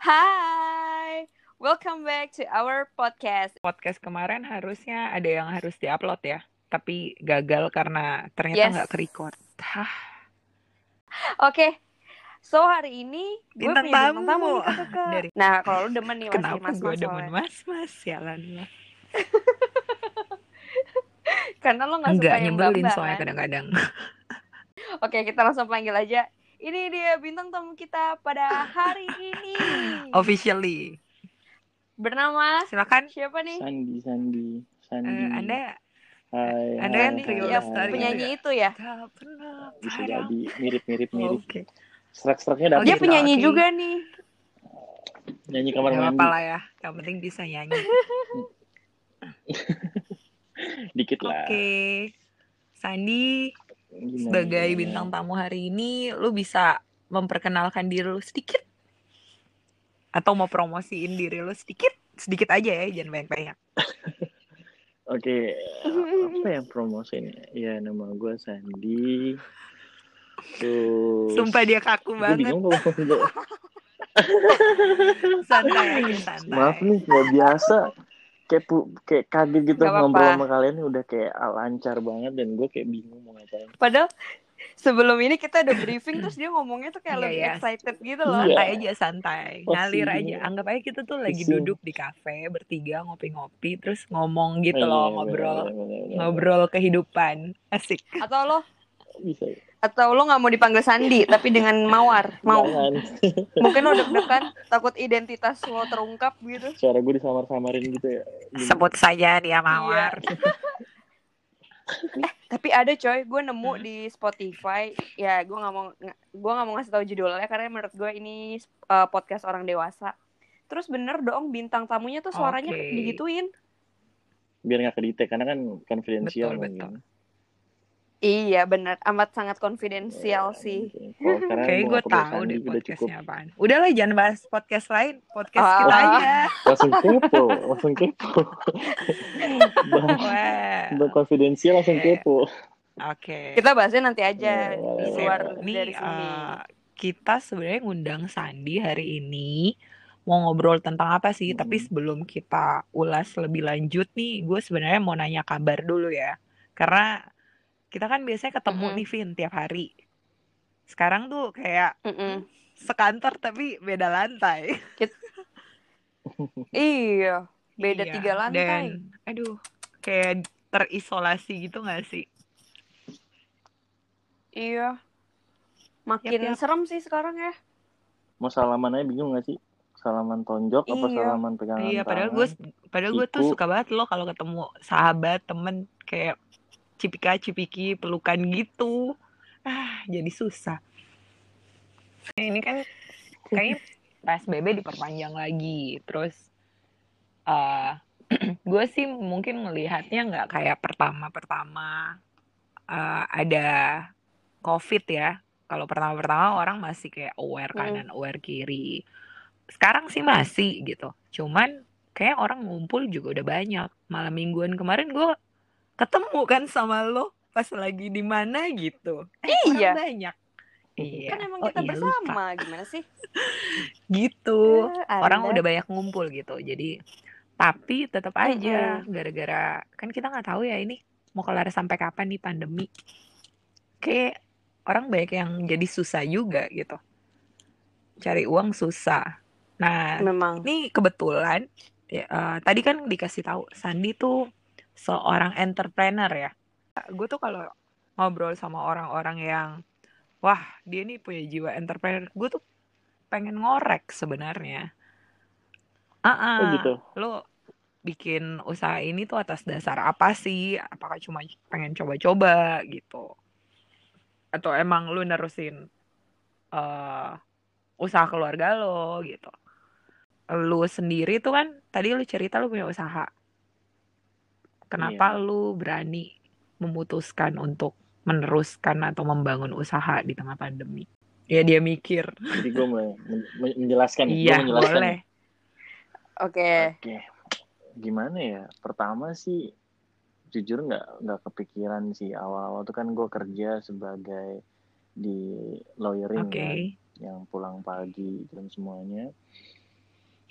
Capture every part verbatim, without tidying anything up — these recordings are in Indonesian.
Hai, welcome back to our podcast. Podcast kemarin harusnya ada yang harus diupload ya, tapi gagal karena ternyata Yes. nggak ke-record. Hah, Oke, so hari ini gue bintang punya bintang tamu tamu. nih kakak. Dari Nah, kalau lu demen nih masih kenapa gue mas-mas demen soalnya. mas-mas, sialan lah. Karena lo gak Enggak, suka yang nyebelin bamba soalnya kan. kadang-kadang. Oke, kita langsung panggil aja. Ini dia bintang tamu kita pada hari ini. Officially. Bernama Silakan. siapa nih? Sandi, Sandi, Sandi. Eh, anda, Hai, Anda hai, kan Rio hai, Yang Lestari hai. penyanyi itu itu ya? Tak pernah Bisa padam. jadi mirip-mirip mirip. Oke. Serak-seraknya Oh, dapet. Dia gitu, penyanyi oke. juga nih. Nyanyi kamar Gak mandi. apa-apa lah ya, yang penting bisa nyanyi. Dikit lah. Oke, Sandi, Gimana, sebagai gimana? bintang tamu hari ini, lu bisa memperkenalkan diri lu sedikit? Atau mau promosiin diri lu sedikit? Sedikit aja ya, jangan banyak-banyak. Oke, apa yang promosiin? Ya, nama gue Sandi. Terus... Sumpah dia kaku Gue banget. bingung kalau ngomong. Santai aja, santai. Maaf nih, nggak biasa. Kayak, pu- kayak kaget gitu Gak apa-apa. ngobrol sama kalian nih udah kayak lancar banget dan gue kayak bingung mau ngapain. Padahal sebelum ini kita udah briefing terus dia ngomongnya tuh kayak Iya, lebih iya. excited gitu loh. Iya. Santai aja, santai. Pas Ngalir ini, aja. Anggap aja kita tuh lagi pusing. duduk di kafe bertiga ngopi-ngopi terus ngomong gitu Oh, iya, loh, bener, ngobrol bener, bener, bener. ngobrol kehidupan. Asik. Atau lo Bisa. atau lo nggak mau dipanggil Sandi tapi dengan Mawar mau? Jangan. Mungkin lo deg-degan takut identitas lo terungkap gitu. Suara gue disamar-samarin gitu ya. Gini. Sebut saja dia Mawar. Eh tapi ada coy, gue nemu Hmm. di Spotify. Ya gue nggak mau gue nggak mau ngasih tahu judulnya karena menurut gue ini uh, podcast orang dewasa. Terus bener dong bintang tamunya tuh suaranya Oke. digituin. Biar nggak ke-detect karena kan konfidensial. Betul, betul. Iya bener, amat sangat konfidensial sih. Oh, karena Kayak mau gue pakai tahu Sandi deh udah cukup. podcastnya apaan. Udahlah jangan bahas podcast lain, podcast Ah. kita aja. Langsung kepo, langsung kepo. Bah- Wah. Bah konfidensial langsung Eh. kepo. Oke. Kita bahasnya nanti aja Iya, boleh, di boleh, luar boleh. Nih, dari sini. eh, kita sebenarnya ngundang Sandi hari ini mau ngobrol tentang apa sih? Hmm. Tapi sebelum kita ulas lebih lanjut nih, gue sebenarnya mau nanya kabar dulu ya. Karena kita kan biasanya ketemu Mm-mm. nih Vin tiap hari. Sekarang tuh kayak Mm-mm. sekantor tapi beda lantai. Iya, beda Iya, tiga lantai. Dan aduh, kayak terisolasi gitu gak sih? Iya. Makin Yap, yap. serem sih sekarang ya. Mau salaman aja bingung nggak sih? Salaman tonjok apa Iya. salaman pegangan Iya, padahal tangan? gue padahal gue tuh Siku. suka banget loh kalau ketemu sahabat, temen kayak cipika cipiki pelukan gitu. Ah, jadi susah. Ini kan kayaknya P S B B diperpanjang lagi. Terus uh, gue sih mungkin ngelihatnya nggak kayak pertama-pertama uh, ada COVID ya. Kalau pertama-pertama orang masih kayak aware kanan, Hmm. aware kiri. Sekarang sih masih gitu. Cuman kayak orang ngumpul juga udah banyak. Malam mingguan kemarin gue ketemu kan sama lo pas lagi di mana gitu. Eh, Iya. orang banyak. Iya. Kan emang Oh kita iya, bersama. lupa. Gimana sih? Gitu. Eh, Orang Anda. udah banyak ngumpul gitu. Jadi tapi tetap aja Mm-mm. gara-gara kan kita nggak tahu ya ini mau kelar sampai kapan nih pandemi. Kayak orang banyak yang jadi susah juga gitu. Cari uang susah. Nah, Memang. ini kebetulan ya, uh, tadi kan dikasih tahu Sandi tuh seorang entrepreneur ya. Gue tuh kalau ngobrol sama orang-orang yang wah dia nih punya jiwa entrepreneur, gue tuh pengen ngorek sebenarnya. Ah, Oh gitu. lo bikin usaha ini tuh atas dasar apa sih? Apakah cuma pengen coba-coba gitu? Atau emang lu nerusin uh, usaha keluarga lo gitu? Lu sendiri tuh kan tadi lu cerita lu punya usaha. Kenapa Iya. lu berani memutuskan untuk meneruskan atau membangun usaha di tengah pandemi? Ya dia mikir. Jadi gue mulai men- menjelaskan. Iya, Gue menjelaskan. boleh. Oke. Oke. Gimana ya? Pertama sih jujur nggak nggak kepikiran sih awal-awal tuh kan gue kerja sebagai di lawyering Oke. kan, yang pulang pagi dan semuanya.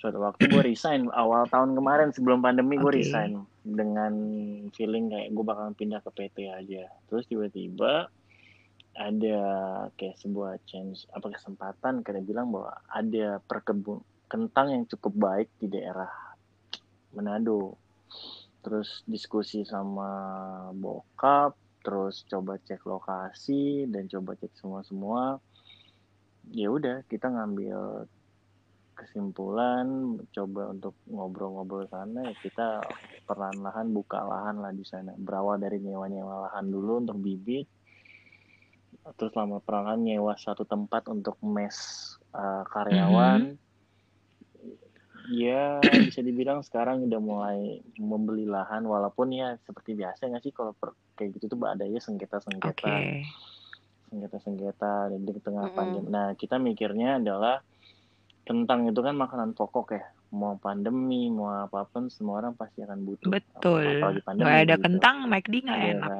suatu waktu gue resign awal tahun kemarin sebelum pandemi gue Oke. resign dengan feeling kayak gue bakalan pindah ke P T aja. Terus tiba-tiba ada kayak sebuah chance apa kesempatan kayak bilang bahwa ada perkebun kentang yang cukup baik di daerah Manado. Terus diskusi sama bokap, terus coba cek lokasi dan coba cek semua-semua. Ya udah kita ngambil kesimpulan coba untuk ngobrol-ngobrol sana ya kita perlahan-lahan buka lahan lah di sana, berawal dari nyewa-nyewa lahan dulu untuk bibit, terus lama perlahan nyewa satu tempat untuk mes uh, karyawan. Mm-hmm. Ya bisa dibilang sekarang udah mulai membeli lahan walaupun ya seperti biasa nggak sih kalau per, kayak gitu tuh ada ya sengketa-sengketa okay. sengketa-sengketa di tengah Mm-mm. pandemi. Nah kita mikirnya adalah kentang itu kan makanan pokok ya, mau pandemi mau apapun semua orang pasti akan butuh. Betul. Apalagi pandemi nggak ada gitu. kentang McD nggak ya, enak.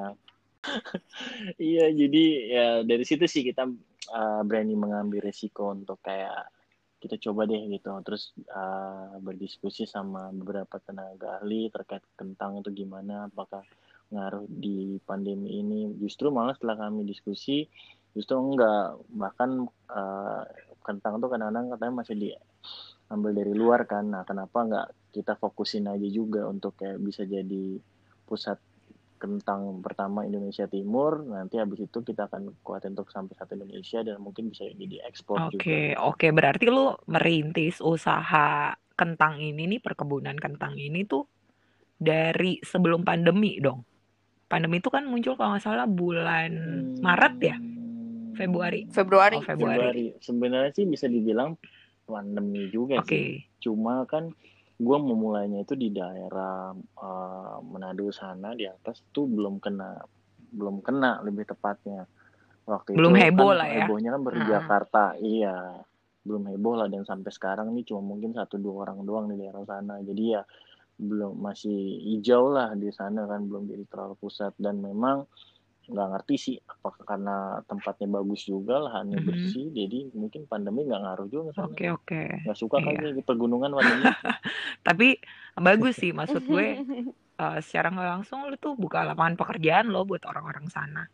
Iya jadi ya dari situ sih kita uh, berani mengambil resiko untuk kayak kita coba deh gitu, terus uh, berdiskusi sama beberapa tenaga ahli terkait kentang itu gimana, apakah ngaruh di pandemi ini. Justru malah setelah kami diskusi justru enggak, bahkan uh, kentang tuh kadang-kadang katanya masih diambil dari luar kan. Nah kenapa enggak kita fokusin aja juga untuk kayak bisa jadi pusat kentang pertama Indonesia Timur, nanti habis itu kita akan kuatin untuk sampai satu Indonesia dan mungkin bisa jadi ekspor Oke, juga. Gitu. Oke, berarti lu merintis usaha kentang ini nih, perkebunan kentang ini tuh dari sebelum pandemi dong. Pandemi itu kan muncul kalau nggak salah bulan hmm, Maret ya? Februari. Februari. Oh, Februari. Februari. Sebenarnya sih bisa dibilang pandemi juga okay. sih. Cuma kan gue memulainya itu di daerah uh, Manado sana di atas tuh belum kena belum kena lebih tepatnya waktu belum itu heboh kan lah ya. Hebohnya kan baru di hmm. Jakarta, iya belum heboh lah, dan sampai sekarang ini cuma mungkin satu dua orang doang di daerah sana, jadi ya belum, masih hijau lah di sana kan, belum jadi terlalu pusat. Dan memang nggak ngerti sih apakah karena tempatnya bagus juga, lahannya mm-hmm. bersih, jadi mungkin pandemi nggak ngaruh juga ke sana. Oke okay, oke. Okay. Nggak suka iya. kayaknya di pegunungan pandemi. Tapi bagus sih, maksud gue uh, secara nggak langsung lu tuh buka lapangan pekerjaan lo buat orang-orang sana,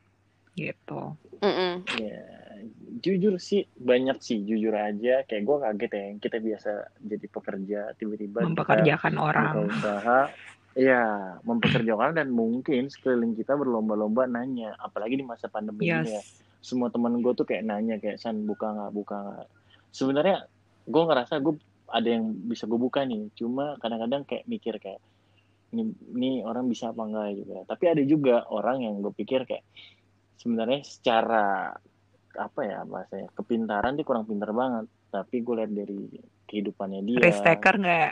gitu. Ya jujur sih banyak sih, jujur aja kayak gue kaget ya, kita biasa jadi pekerja tiba-tiba mempekerjakan kita orang buka usaha. Ya, mempekerjakan, dan mungkin sekeliling kita berlomba-lomba nanya, apalagi di masa pandemi yes. ini ya. Semua teman gue tuh kayak nanya, kayak San buka nggak, buka nggak. Sebenarnya gue ngerasa gue ada yang bisa gue buka nih, cuma kadang-kadang kayak mikir kayak, ini, ini orang bisa apa enggak juga. Tapi ada juga orang yang gue pikir kayak, sebenarnya secara apa ya bahasanya, kepintaran dia kurang pintar banget. Tapi gue lihat dari kehidupannya dia. Risk taker nggak?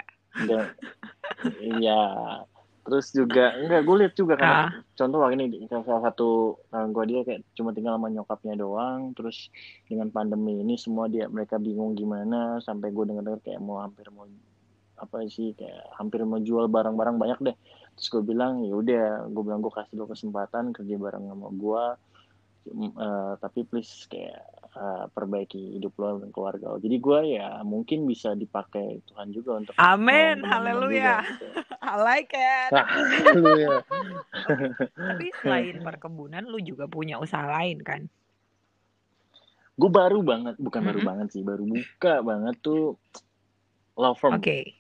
Iya. Terus juga enggak, gue lihat juga kan ah. contoh ini salah satu orang gue, dia kayak cuma tinggal sama nyokapnya doang. Terus dengan pandemi ini semua dia mereka bingung gimana, sampai gue dengar kayak mau hampir mau apa sih kayak hampir mau jual barang-barang banyak deh. Terus gue bilang ya udah, gue bilang gue kasih lo kesempatan kerja bareng sama gue, uh, tapi please kayak uh, perbaiki hidup lo dan keluarga lo. Jadi gue ya mungkin bisa dipakai Tuhan juga untuk amin, haleluya. Gitu. I like it. Haleluya. Tapi selain perkebunan, lu juga punya usaha lain kan? Gue baru banget, bukan mm-hmm. baru banget sih, baru buka banget tuh law firm. Oke. Okay.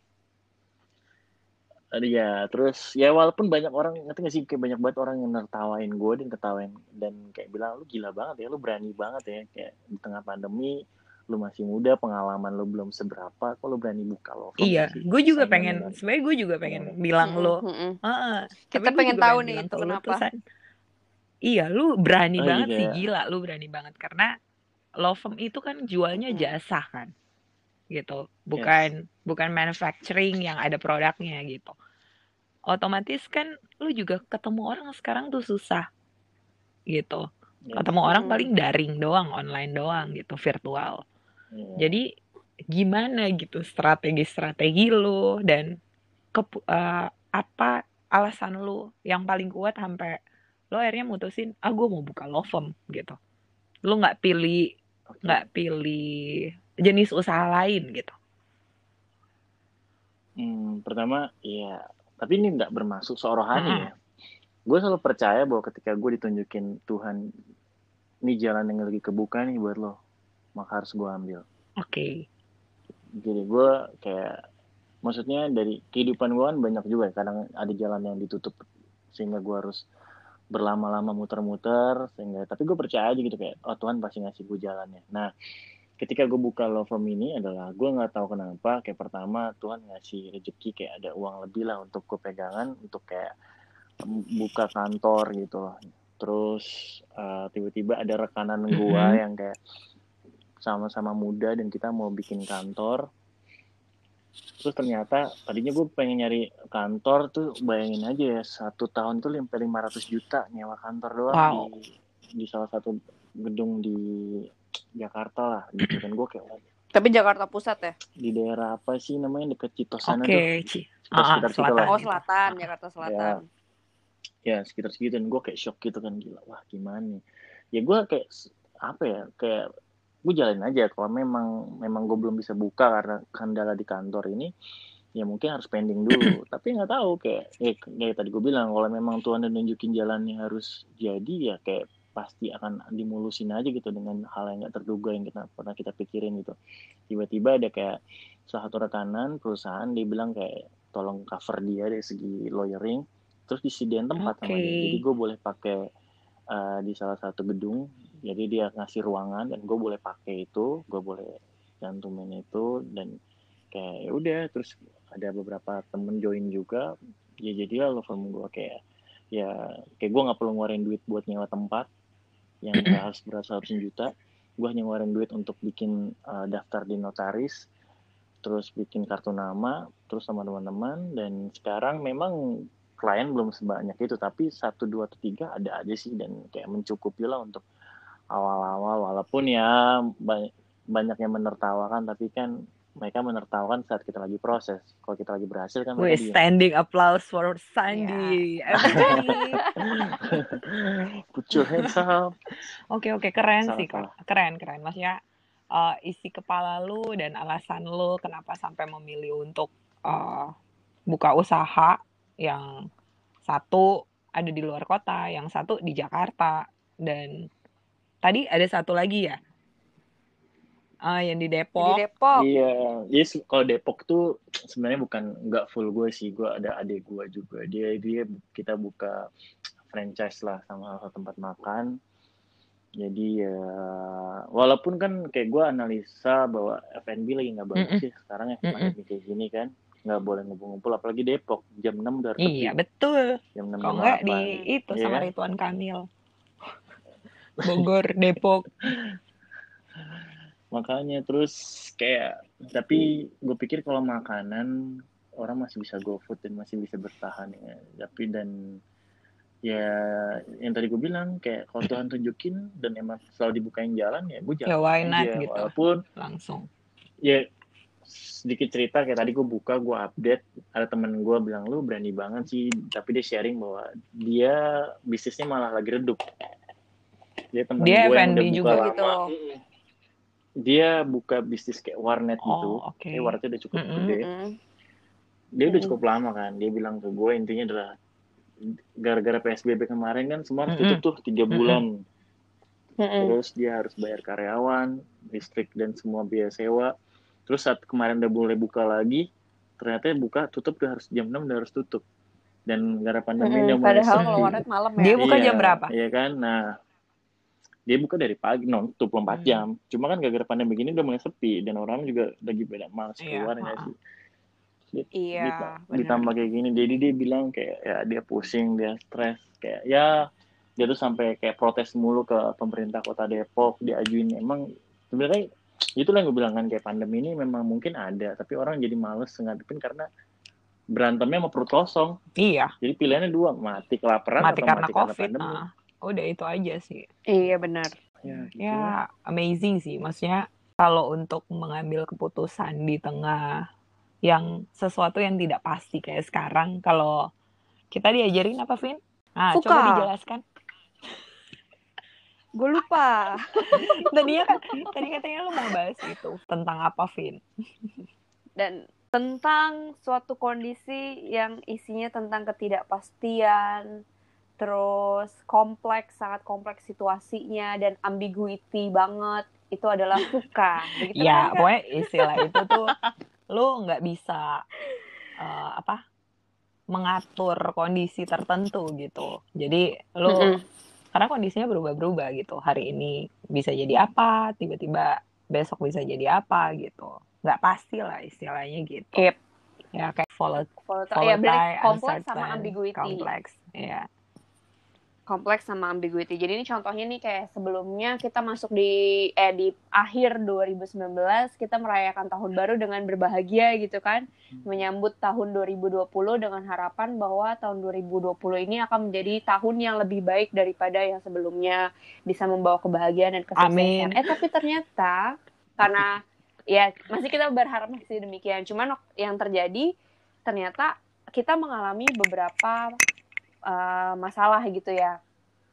Ya, terus ya walaupun banyak orang, ngerti gak sih, kayak banyak banget orang yang nertawain gue dan ketawain dan kayak bilang lu gila banget ya, lu berani banget ya, kayak di tengah pandemi lu masih muda, pengalaman lu belum seberapa, kok lu berani buka law firm. Iya, gue juga pengen, sebenarnya gue juga pengen yeah. bilang lo, mm-hmm. uh, kita pengen tahu nih itu kenapa. Tuh, iya, lu berani oh, banget iya. sih, gila, lu berani banget karena law firm itu kan jualnya mm-hmm. jasa kan, gitu, bukan yes. bukan manufacturing yang ada produknya gitu. Otomatis kan lu juga ketemu orang sekarang tuh susah, gitu. Yes. Ketemu orang mm-hmm. paling daring doang, online doang gitu, virtual. Yeah. Jadi gimana gitu strategi-strategi lu dan ke, uh, apa alasan lu yang paling kuat sampai lu akhirnya mutusin ah gue mau buka law firm gitu. Lu nggak pilih nggak okay. pilih jenis usaha lain gitu. Hmm, pertama, ya, tapi ini nggak bermaksud sok rohani Mm-mm. ya. Gue selalu percaya bahwa ketika gue ditunjukin Tuhan, ini jalan yang lagi kebuka nih buat lo, maka harus gue ambil. Oke. Jadi gue kayak, maksudnya dari kehidupan gue kan banyak juga ya, kadang ada jalan yang ditutup sehingga gue harus berlama-lama muter-muter, sehingga, tapi gue percaya aja gitu kayak, oh Tuhan pasti ngasih gue jalannya. Nah, ketika gue buka Love From ini adalah gue nggak tahu kenapa kayak pertama Tuhan ngasih rezeki kayak ada uang lebih lah untuk gue pegangan untuk kayak buka kantor gitu loh. Terus uh, tiba-tiba ada rekanan gue Mm-mm. yang kayak sama-sama muda dan kita mau bikin kantor. Terus ternyata tadinya gue pengen nyari kantor tuh, bayangin aja ya, satu tahun tuh sampai lima ratus juta nyewa kantor doang di Wow. di salah satu gedung di Jakarta lah gitu kan. Gue kayak, Tapi Jakarta Pusat ya? di daerah apa sih namanya, dekat Citosan tuh, Oke, Ci. Ah, ah, sekitar-sekitar situ selatan lah Oh, itu. selatan, Ah, Jakarta ya. Selatan. Ya sekitar segitu, dan gue kayak shock gitu kan, gila, wah gimana nih ya. Gue kayak apa ya, kayak gue jalanin aja. Kalau memang memang gue belum bisa buka karena kendala di kantor ini, ya mungkin harus pending dulu. Tapi nggak tahu, kayak eh, kayak tadi gue bilang, kalau memang Tuhan udah nunjukin jalannya harus jadi, ya kayak pasti akan dimulusin aja gitu dengan hal yang nggak terduga yang kita pernah kita pikirin gitu. Tiba-tiba ada kayak salah satu rekanan perusahaan, dia bilang kayak tolong cover dia dari segi lawyering, terus disediain tempat Oke. sama dia. Jadi gue boleh pakai uh, di salah satu gedung. Jadi dia ngasih ruangan dan gue boleh pakai itu, gue boleh cantumin itu, dan kayak ya udah. Terus ada beberapa temen join juga, ya jadilah Love From gue kayak, ya kayak gue nggak perlu ngeluarin duit buat nyewa tempat yang nggak harus berasa ratusan juta. Gue hanya ngeluarin duit untuk bikin uh, daftar di notaris, terus bikin kartu nama, terus sama teman-teman. Dan sekarang memang klien belum sebanyak itu, tapi satu dua atau tiga ada aja sih, dan kayak mencukupi lah untuk awal-awal. Walaupun ya banyak, banyak yang menertawakan, tapi kan mereka menertawakan saat kita lagi proses. Kalau kita lagi berhasil kan mereka Wih, diem. standing applause for Iya. Sandy. Everybody. Put your hands up. Oke, oke, keren Salah, sih, Kak. salah. Keren, keren. Maksudnya eh, isi kepala lu dan alasan lu kenapa sampai memilih untuk eh, buka usaha yang satu ada di luar kota, yang satu di Jakarta, dan tadi ada satu lagi ya, eh, yang di Jadi Depok. Depok. Iya, yes, kalau Depok tuh sebenarnya bukan nggak full gue sih. Gue ada adik gue juga. Dia dia kita buka franchise lah sama salah satu tempat makan. Jadi ya, walaupun kan kayak gue analisa bahwa F and B lagi nggak bagus Mm-mm, sih sekarang ya, mm-mm. pandemi kayak gini kan, nggak boleh ngumpul-ngumpul, apalagi Depok jam enam udah harus Iya, sepi, betul. jam enam Kalau jam nggak di delapan, itu ya sama kan? Ridwan Kamil. Bogor, Depok. Makanya terus kayak, tapi gue pikir kalau makanan orang masih bisa go food dan masih bisa bertahan ya. Tapi dan ya yang tadi gue bilang, kayak kalau Tuhan tunjukin dan emang selalu dibukain jalan, ya gue Ya jalanin why not aja. gitu, Walaupun langsung. ya sedikit cerita, kayak tadi gue buka, gue update, ada temen gue bilang, lu berani banget sih, tapi dia sharing bahwa dia bisnisnya malah lagi redup. Dia temen Dia gue yang F and B udah buka juga lama. gitu. Dia buka bisnis kayak warnet gitu. Oh, oke. Kayak warnetnya udah cukup Mm-mm. gede. Mm-mm. Dia udah Mm-mm. cukup lama kan. Dia bilang ke gue, intinya adalah gara-gara P S B B kemarin kan semua harus Mm-mm. tutup tuh tiga Mm-mm. bulan. Mm-mm. Terus dia harus bayar karyawan, listrik dan semua biaya sewa. Terus saat kemarin udah boleh buka lagi, ternyata buka tutup udah harus jam enam udah harus tutup. Dan gara pandemi Mm-mm. udah mulai Padahal kalau sepi. warnet malam ya. Dia buka Iya, jam berapa? iya kan. Nah, dia buka dari pagi, non dua puluh empat Hmm. jam. Cuma kan gara-gara pandemi begini udah mulai sepi dan orang juga lagi beda malas Iya, keluar ya ha-ha. sih. Dit- Iya, dita- benar. ditambah kayak gini, jadi dia bilang kayak ya dia pusing, dia stres, kayak ya dia tuh sampai kayak protes mulu ke pemerintah kota Depok, diajuin. Emang sebenarnya itulah yang gue bilang kan, kayak pandemi ini memang mungkin ada, tapi orang jadi males ngadepin karena berantemnya sama perut kosong. Iya, Jadi pilihannya dua, mati kelaparan mati atau karena mati karena COVID. pandemi. Nah, udah itu aja sih. Iya, benar. Ya, gitu Ya, lah. amazing sih. Maksudnya kalau untuk mengambil keputusan di tengah yang sesuatu yang tidak pasti kayak sekarang, kalau kita diajarin apa, Vin? Nah, Fuka. coba dijelaskan. Gue lupa. Tadinya kan, tadi katanya lu mau bahas itu tentang apa, Vin? Dan tentang suatu kondisi yang isinya tentang ketidakpastian, terus kompleks, sangat kompleks situasinya dan ambiguity banget. Itu adalah fuka. Begitu Ya, kan, Kak? pokoknya istilah itu tuh lu nggak bisa uh, apa mengatur kondisi tertentu gitu. Jadi lu Mm-mm. karena kondisinya berubah-berubah gitu. Hari ini bisa jadi apa, tiba-tiba besok bisa jadi apa gitu. Nggak pasti lah istilahnya gitu. Yep. Ya kayak volat- Volatile. Ya, bener. volatile, Kompleks sama uncertain, ambiguity. kompleks. Ya. Kompleks sama ambiguity. Jadi ini contohnya nih kayak sebelumnya kita masuk di eh di akhir dua ribu sembilan belas kita merayakan tahun baru dengan berbahagia gitu kan. Menyambut tahun dua ribu dua puluh dengan harapan bahwa tahun dua ribu dua puluh ini akan menjadi tahun yang lebih baik daripada yang sebelumnya, bisa membawa kebahagiaan dan kesuksesan. Amin. Eh tapi ternyata karena ya masih kita berharap masih demikian. Cuman yang terjadi ternyata kita mengalami beberapa Uh, masalah gitu ya,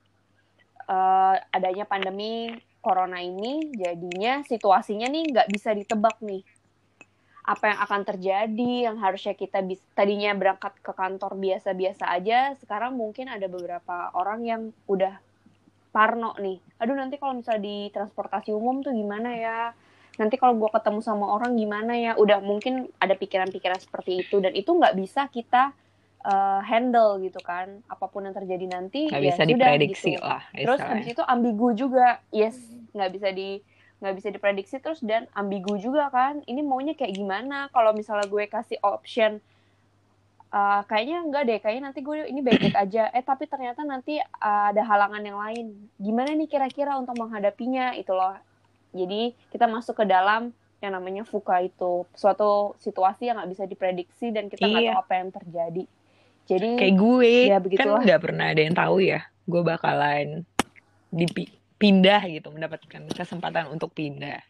uh, adanya pandemi corona ini jadinya situasinya nih nggak bisa ditebak nih apa yang akan terjadi, yang harusnya kita bis- tadinya berangkat ke kantor biasa-biasa aja, sekarang mungkin ada beberapa orang yang udah parno nih, aduh nanti kalau misalnya di transportasi umum tuh gimana ya, nanti kalau gue ketemu sama orang gimana ya, udah mungkin ada pikiran-pikiran seperti itu dan itu nggak bisa kita Uh, handle gitu kan, apapun yang terjadi nanti nggak ya bisa sudah diprediksi gitu. lah Terus istilahnya. habis itu ambigu juga, yes, nggak bisa di nggak bisa diprediksi terus dan ambigu juga kan. Ini maunya kayak gimana? Kalau misalnya gue kasih option, uh, kayaknya enggak deh, kayaknya nanti gue ini baik-baik aja. Eh tapi ternyata nanti uh, ada halangan yang lain. Gimana nih kira-kira untuk menghadapinya itu loh. Jadi kita masuk ke dalam yang namanya fuka itu, suatu situasi yang nggak bisa diprediksi dan kita nggak Iya. tahu apa yang terjadi. Jadi kayak gue ya kan begitulah. nggak pernah ada yang tahu ya gue bakalan dipindah gitu, mendapatkan kesempatan untuk pindah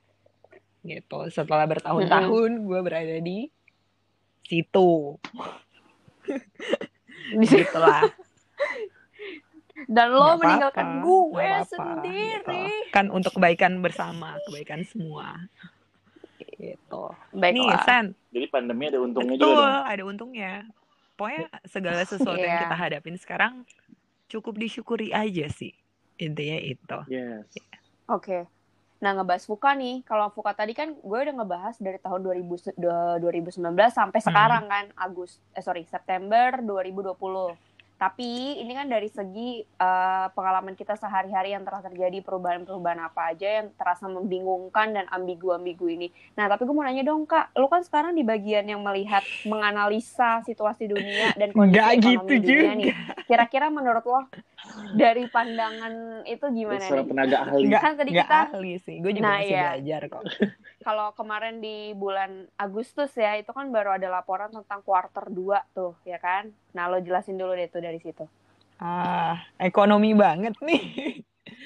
gitu setelah bertahun-tahun gue berada di situ gitulah. Dan lo Nggak meninggalkan apa-apa, gue nggak apa-apa, sendiri gitu. Kan untuk kebaikan bersama, kebaikan semua gitu. Nih baiklah. San, Jadi pandemi ada untungnya betul, juga dong. ada untungnya. Pokoknya segala sesuatu yang Iya. kita hadapin sekarang cukup disyukuri aja sih, intinya itu. Yes. Oke. Nah ngebahas fuka nih, kalau fuka tadi kan gue udah ngebahas dari tahun dua ribu, dua ribu sembilan belas sampai sekarang kan Agustus eh sorry September dua ribu dua puluh. Tapi ini kan dari segi uh, pengalaman kita sehari-hari yang telah terjadi, perubahan-perubahan apa aja yang terasa membingungkan dan ambigu-ambigu ini. Nah, tapi gue mau nanya dong, Kak. Lo kan sekarang di bagian yang melihat, menganalisa situasi dunia dan kondisi Nggak ekonomi gitu dunia juga. nih. Kira-kira menurut lo, dari pandangan itu gimana Seorang nih? tenaga ahli. Nggak, Kan tadi nggak kita, ahli sih. Gue juga Nah, masih iya. belajar kok. kalau kemarin di bulan Agustus ya, itu kan baru ada laporan tentang kuarter dua tuh, ya kan? Nah, lo jelasin dulu deh tuh dari situ. Ah, ekonomi banget nih.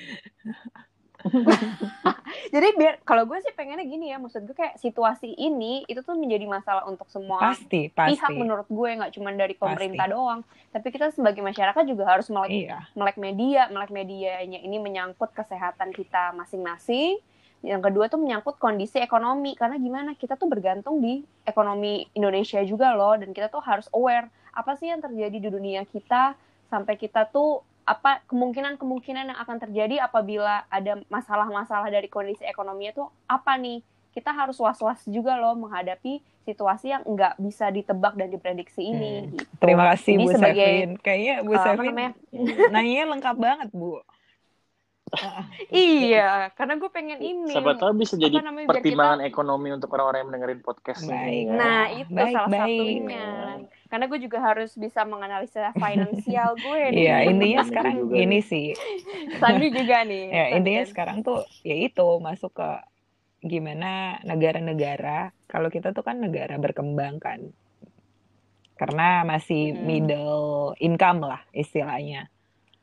Jadi biar kalau gue sih pengennya gini ya, maksud gue kayak situasi ini itu tuh menjadi masalah untuk semua Pasti, pasti. pihak menurut gue, nggak cuma dari pemerintah Pasti. doang, tapi kita sebagai masyarakat juga harus melek, Iya. melek media, melek medianya ini menyangkut kesehatan kita masing-masing. Yang kedua tuh menyangkut kondisi ekonomi, karena gimana kita tuh bergantung di ekonomi Indonesia juga loh, dan kita tuh harus aware apa sih yang terjadi di dunia kita sampai kita tuh apa kemungkinan-kemungkinan yang akan terjadi apabila ada masalah-masalah dari kondisi ekonominya tuh apa nih. Kita harus was-was juga loh menghadapi situasi yang nggak bisa ditebak dan diprediksi ini. Hmm. Gitu. Terima kasih Jadi Bu sebagai, Sevin. Kayaknya Bu uh, apa Sevin namanya? nanya lengkap banget Bu. Iya, karena gue pengen ini. Siapa tahu bisa jadi apa namanya, biar pertimbangan kita- ekonomi untuk orang-orang yang dengerin podcast Baik. ini. Ya. Nah, itu Baik, salah baik. satunya. Karena gue juga harus bisa menganalisa finansial gue nih. Iya, intinya Sandi sekarang juga gini nih. sih. Sandi juga nih. Ya, Sandi intinya kan. sekarang tuh ya itu masuk ke gimana negara-negara. Kalau kita tuh kan negara berkembang kan. Karena masih Hmm. middle income lah istilahnya.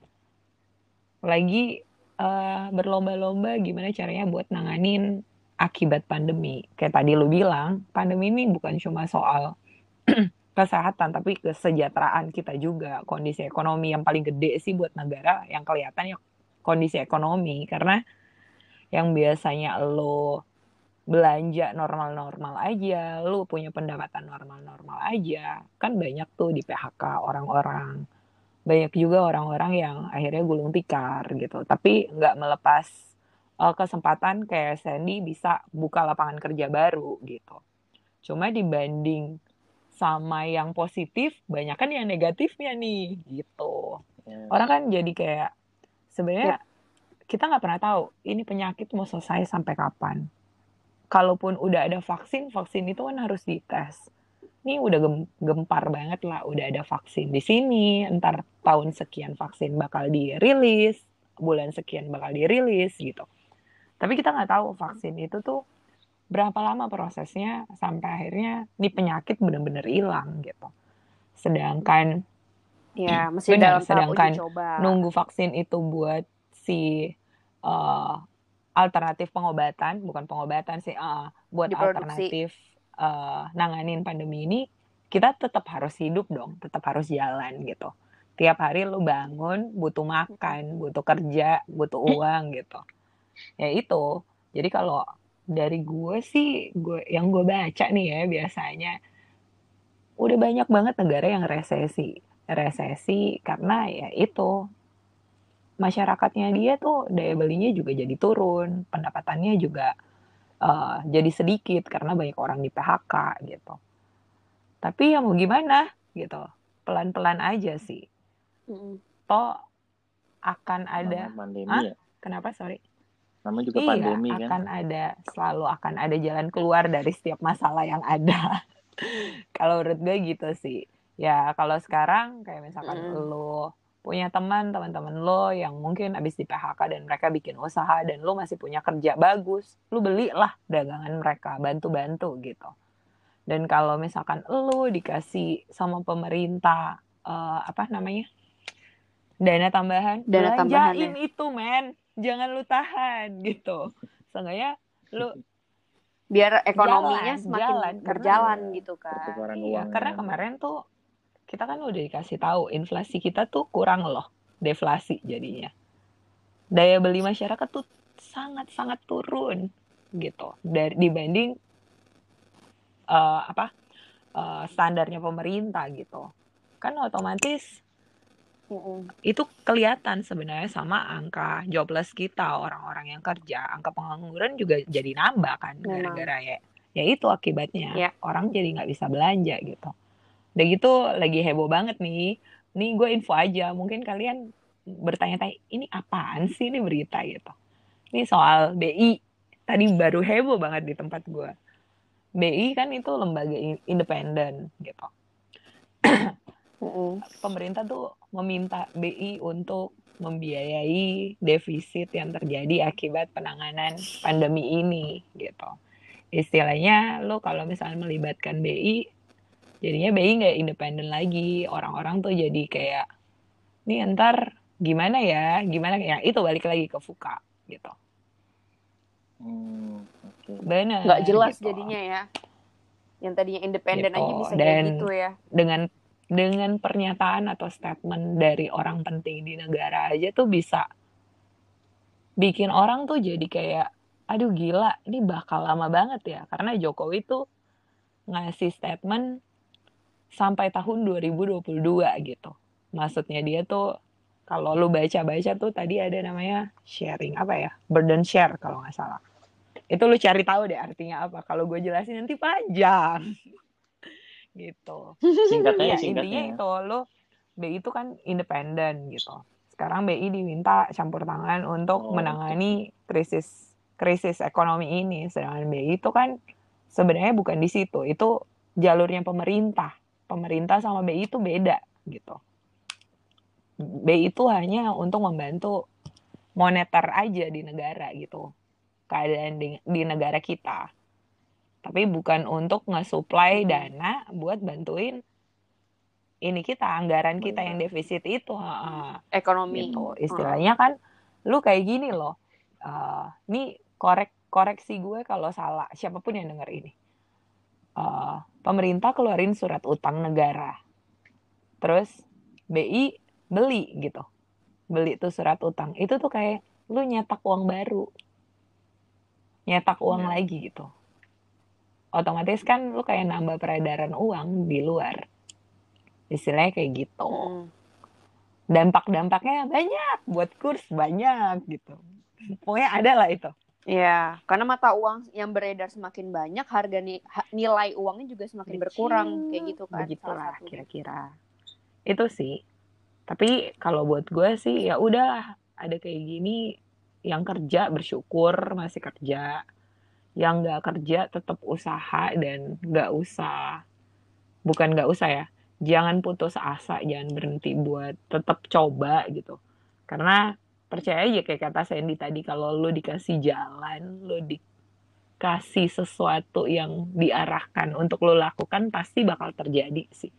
Lagi uh, berlomba-lomba gimana caranya buat nanganin akibat pandemi. Kayak tadi lu bilang, pandemi ini bukan cuma soal kesehatan, tapi kesejahteraan kita juga. Kondisi ekonomi yang paling gede sih buat negara yang kelihatan ya kondisi ekonomi. Karena yang biasanya lo belanja normal-normal aja, lu punya pendapatan normal-normal aja, kan banyak tuh di P H K orang-orang. Banyak juga orang-orang yang akhirnya gulung tikar gitu, tapi nggak melepas uh, kesempatan kayak Sandy bisa buka lapangan kerja baru gitu. Cuma dibanding sama yang positif, banyak kan yang negatifnya nih gitu. Yes. Orang kan jadi kayak sebenarnya Yep. kita nggak pernah tahu ini penyakit mau selesai sampai kapan. Kalaupun udah ada vaksin, vaksin itu kan harus dites. Ini udah gempar banget lah, udah ada vaksin di sini, entar tahun sekian vaksin bakal dirilis, bulan sekian bakal dirilis gitu. Tapi kita nggak tahu vaksin itu tuh berapa lama prosesnya sampai akhirnya nih penyakit benar-benar hilang gitu. Sedangkan Ya, masih benar, dalam tahap sedangkan uji coba. nunggu vaksin itu buat si uh, alternatif pengobatan, bukan pengobatan sih, uh, buat Diproduksi. alternatif uh, nanganin pandemi ini, kita tetap harus hidup dong, tetap harus jalan gitu. Tiap hari lu bangun, butuh makan, butuh kerja, butuh uang gitu. Ya itu. Jadi kalau dari gue sih, gue yang gue baca nih ya biasanya, udah banyak banget negara yang resesi. Resesi karena ya itu, masyarakatnya dia tuh daya belinya juga jadi turun, pendapatannya juga uh, jadi sedikit karena banyak orang di P H K gitu. Tapi ya mau gimana gitu, pelan-pelan aja sih. Mm-mm. Toh akan ada, Nama pandemi Hah? ya. Kenapa sorry? Nama juga Iya, pandemi kan. akan ada, selalu akan ada jalan keluar dari setiap masalah yang ada. Kalau menurut gue gitu sih. Ya kalau sekarang kayak misalkan Mm. lo punya teman, teman-teman lo yang mungkin abis di P H K dan mereka bikin usaha dan lo masih punya kerja bagus, lo belilah dagangan mereka, bantu-bantu gitu. Dan kalau misalkan lo dikasih sama pemerintah uh, apa namanya, dana tambahan, Dana tambahan belanjain ya. itu men, jangan lu tahan gitu. Seenggaknya lu Biar ekonominya jalan, semakin jalan, karena berjalan ya, gitu kan. pertukaran iya, uangnya karena ada. kemarin tuh kita kan udah dikasih tahu inflasi kita tuh kurang loh, deflasi jadinya. Daya beli masyarakat tuh sangat-sangat turun gitu dari dibanding uh, apa uh, standarnya pemerintah gitu. Kan otomatis Mm-mm. itu kelihatan sebenarnya sama angka jobless kita, orang-orang yang kerja, angka pengangguran juga jadi nambah kan, Memang. gara-gara ya ya itu akibatnya, Ya. orang jadi nggak bisa belanja gitu. Udah gitu lagi heboh banget nih, nih gue info aja, mungkin kalian bertanya-tanya ini apaan sih ini berita gitu. Ini soal B I, tadi baru heboh banget di tempat gue. B I kan itu lembaga independen gitu. Mm-mm. Pemerintah tuh meminta B I untuk membiayai defisit yang terjadi akibat penanganan pandemi ini gitu. Istilahnya lo kalau misalnya melibatkan B I, jadinya B I nggak independen lagi. Orang-orang tuh jadi kayak, nih ntar gimana ya, gimana ya, itu balik lagi ke Fuka gitu. Hmm, okay. Benar. Nggak jelas gitu. jadinya ya. Yang tadinya independen Gitu. aja bisa Dan kayak gitu ya. Dengan dengan pernyataan atau statement dari orang penting di negara aja tuh bisa bikin orang tuh jadi kayak, aduh gila, ini bakal lama banget ya. Karena Jokowi tuh ngasih statement sampai tahun dua ribu dua puluh dua gitu. Maksudnya dia tuh, kalau lu baca-baca tuh tadi ada namanya sharing, apa ya, burden share kalau nggak salah. Itu lu cari tahu deh artinya apa. Kalau gue jelasin nanti panjang. Gitu. Singkatnya, Ya, singkatnya. intinya itu lo B I itu kan independen gitu. Sekarang B I diminta campur tangan untuk Oh, menangani krisis krisis ekonomi ini. Sedangkan B I itu kan sebenarnya bukan di situ. Itu jalurnya pemerintah. Pemerintah sama B I itu beda gitu. B I itu hanya untuk membantu moneter aja di negara gitu. Keadaan di, di negara kita. Tapi bukan untuk nge-supply Mm-mm. dana buat bantuin ini kita, anggaran kita yang defisit itu. Ha, Ekonomi. gitu. Istilahnya kan lu kayak gini loh. Uh, ini korek koreksi gue kalau salah, siapapun yang denger ini. Uh, pemerintah keluarin surat utang negara. Terus B I beli gitu. Beli tuh surat utang. Itu tuh kayak lu nyetak uang baru. Nyetak uang Ya. lagi gitu. otomatis kan lu kayak nambah peredaran uang di luar. Istilahnya kayak gitu. Mm. Dampak-dampaknya banyak, buat kurs banyak gitu. Pokoknya ada lah itu. Iya, karena mata uang yang beredar semakin banyak, harga ni- ha- nilai uangnya juga semakin berkurang, kayak gitu kan. Begitulah Salah satunya. kira-kira. Itu sih. Tapi kalau buat gue sih ya udah, ada kayak gini, yang kerja bersyukur masih kerja, yang nggak kerja tetap usaha dan nggak usah, bukan nggak usah ya, jangan putus asa, jangan berhenti buat tetap coba gitu. Karena percaya aja kayak kata Sandy tadi, kalau lu dikasih jalan, lu dikasih sesuatu yang diarahkan untuk lu lakukan, pasti bakal terjadi sih.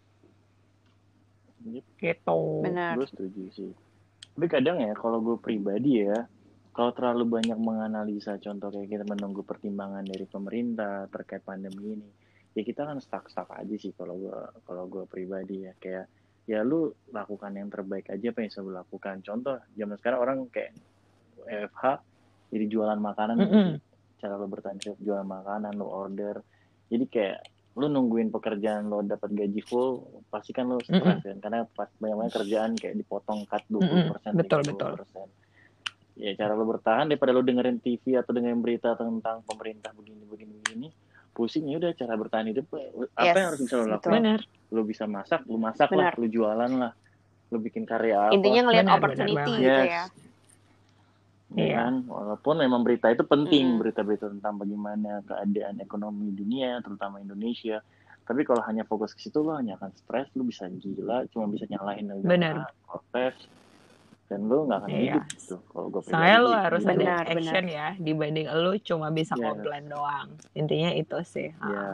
Yep. Gitu. Benar. Gue setuju sih. Tapi kadang ya kalau gue pribadi ya, kalau terlalu banyak menganalisa, contoh kayak kita menunggu pertimbangan dari pemerintah terkait pandemi ini, ya kita kan stuck-stuck aja sih kalau gue kalau gue pribadi ya, kayak ya lu lakukan yang terbaik aja apa yang bisa lu lakukan. Contoh zaman sekarang orang kayak W F H jadi jualan makanan gitu Mm-mm. sih. Cara lu bertahan hidup jualan makanan, lu order. Jadi kayak lu nungguin pekerjaan lo dapat gaji full, pasti kan lo stres kan, karena pas banyak-banyak kerjaan kayak dipotong cut dua puluh persen, Mm-mm. Betul, tiga puluh persen. Ya cara lo bertahan daripada lo dengerin T V atau dengerin berita tentang pemerintah begini begini begini, pusing. Ya udah, cara bertahan hidup apa Yes, yang harus bisa lo betul. lakuin? Benar. Lo bisa masak, lo masak Benar. lah, lo jualan lah, lo bikin karya apa. Intinya ngelihat Benar, opportunity benar gitu Yes. ya. Ya Iya. kan, walaupun memang berita itu penting, Mm-mm. berita-berita tentang bagaimana keadaan ekonomi dunia, terutama Indonesia. Tapi kalau hanya fokus ke situ, lo hanya akan stres, lo bisa gila, cuma bisa nyalahin negara, Benar. protes, dan lo nggak akan Iya. hidup gitu. Kalau gue pribadi Soalnya lu sih, harus gitu. ada Benar, action ya, dibanding lu cuma bisa Yes. komplain doang. Intinya itu sih. Ah. Ya,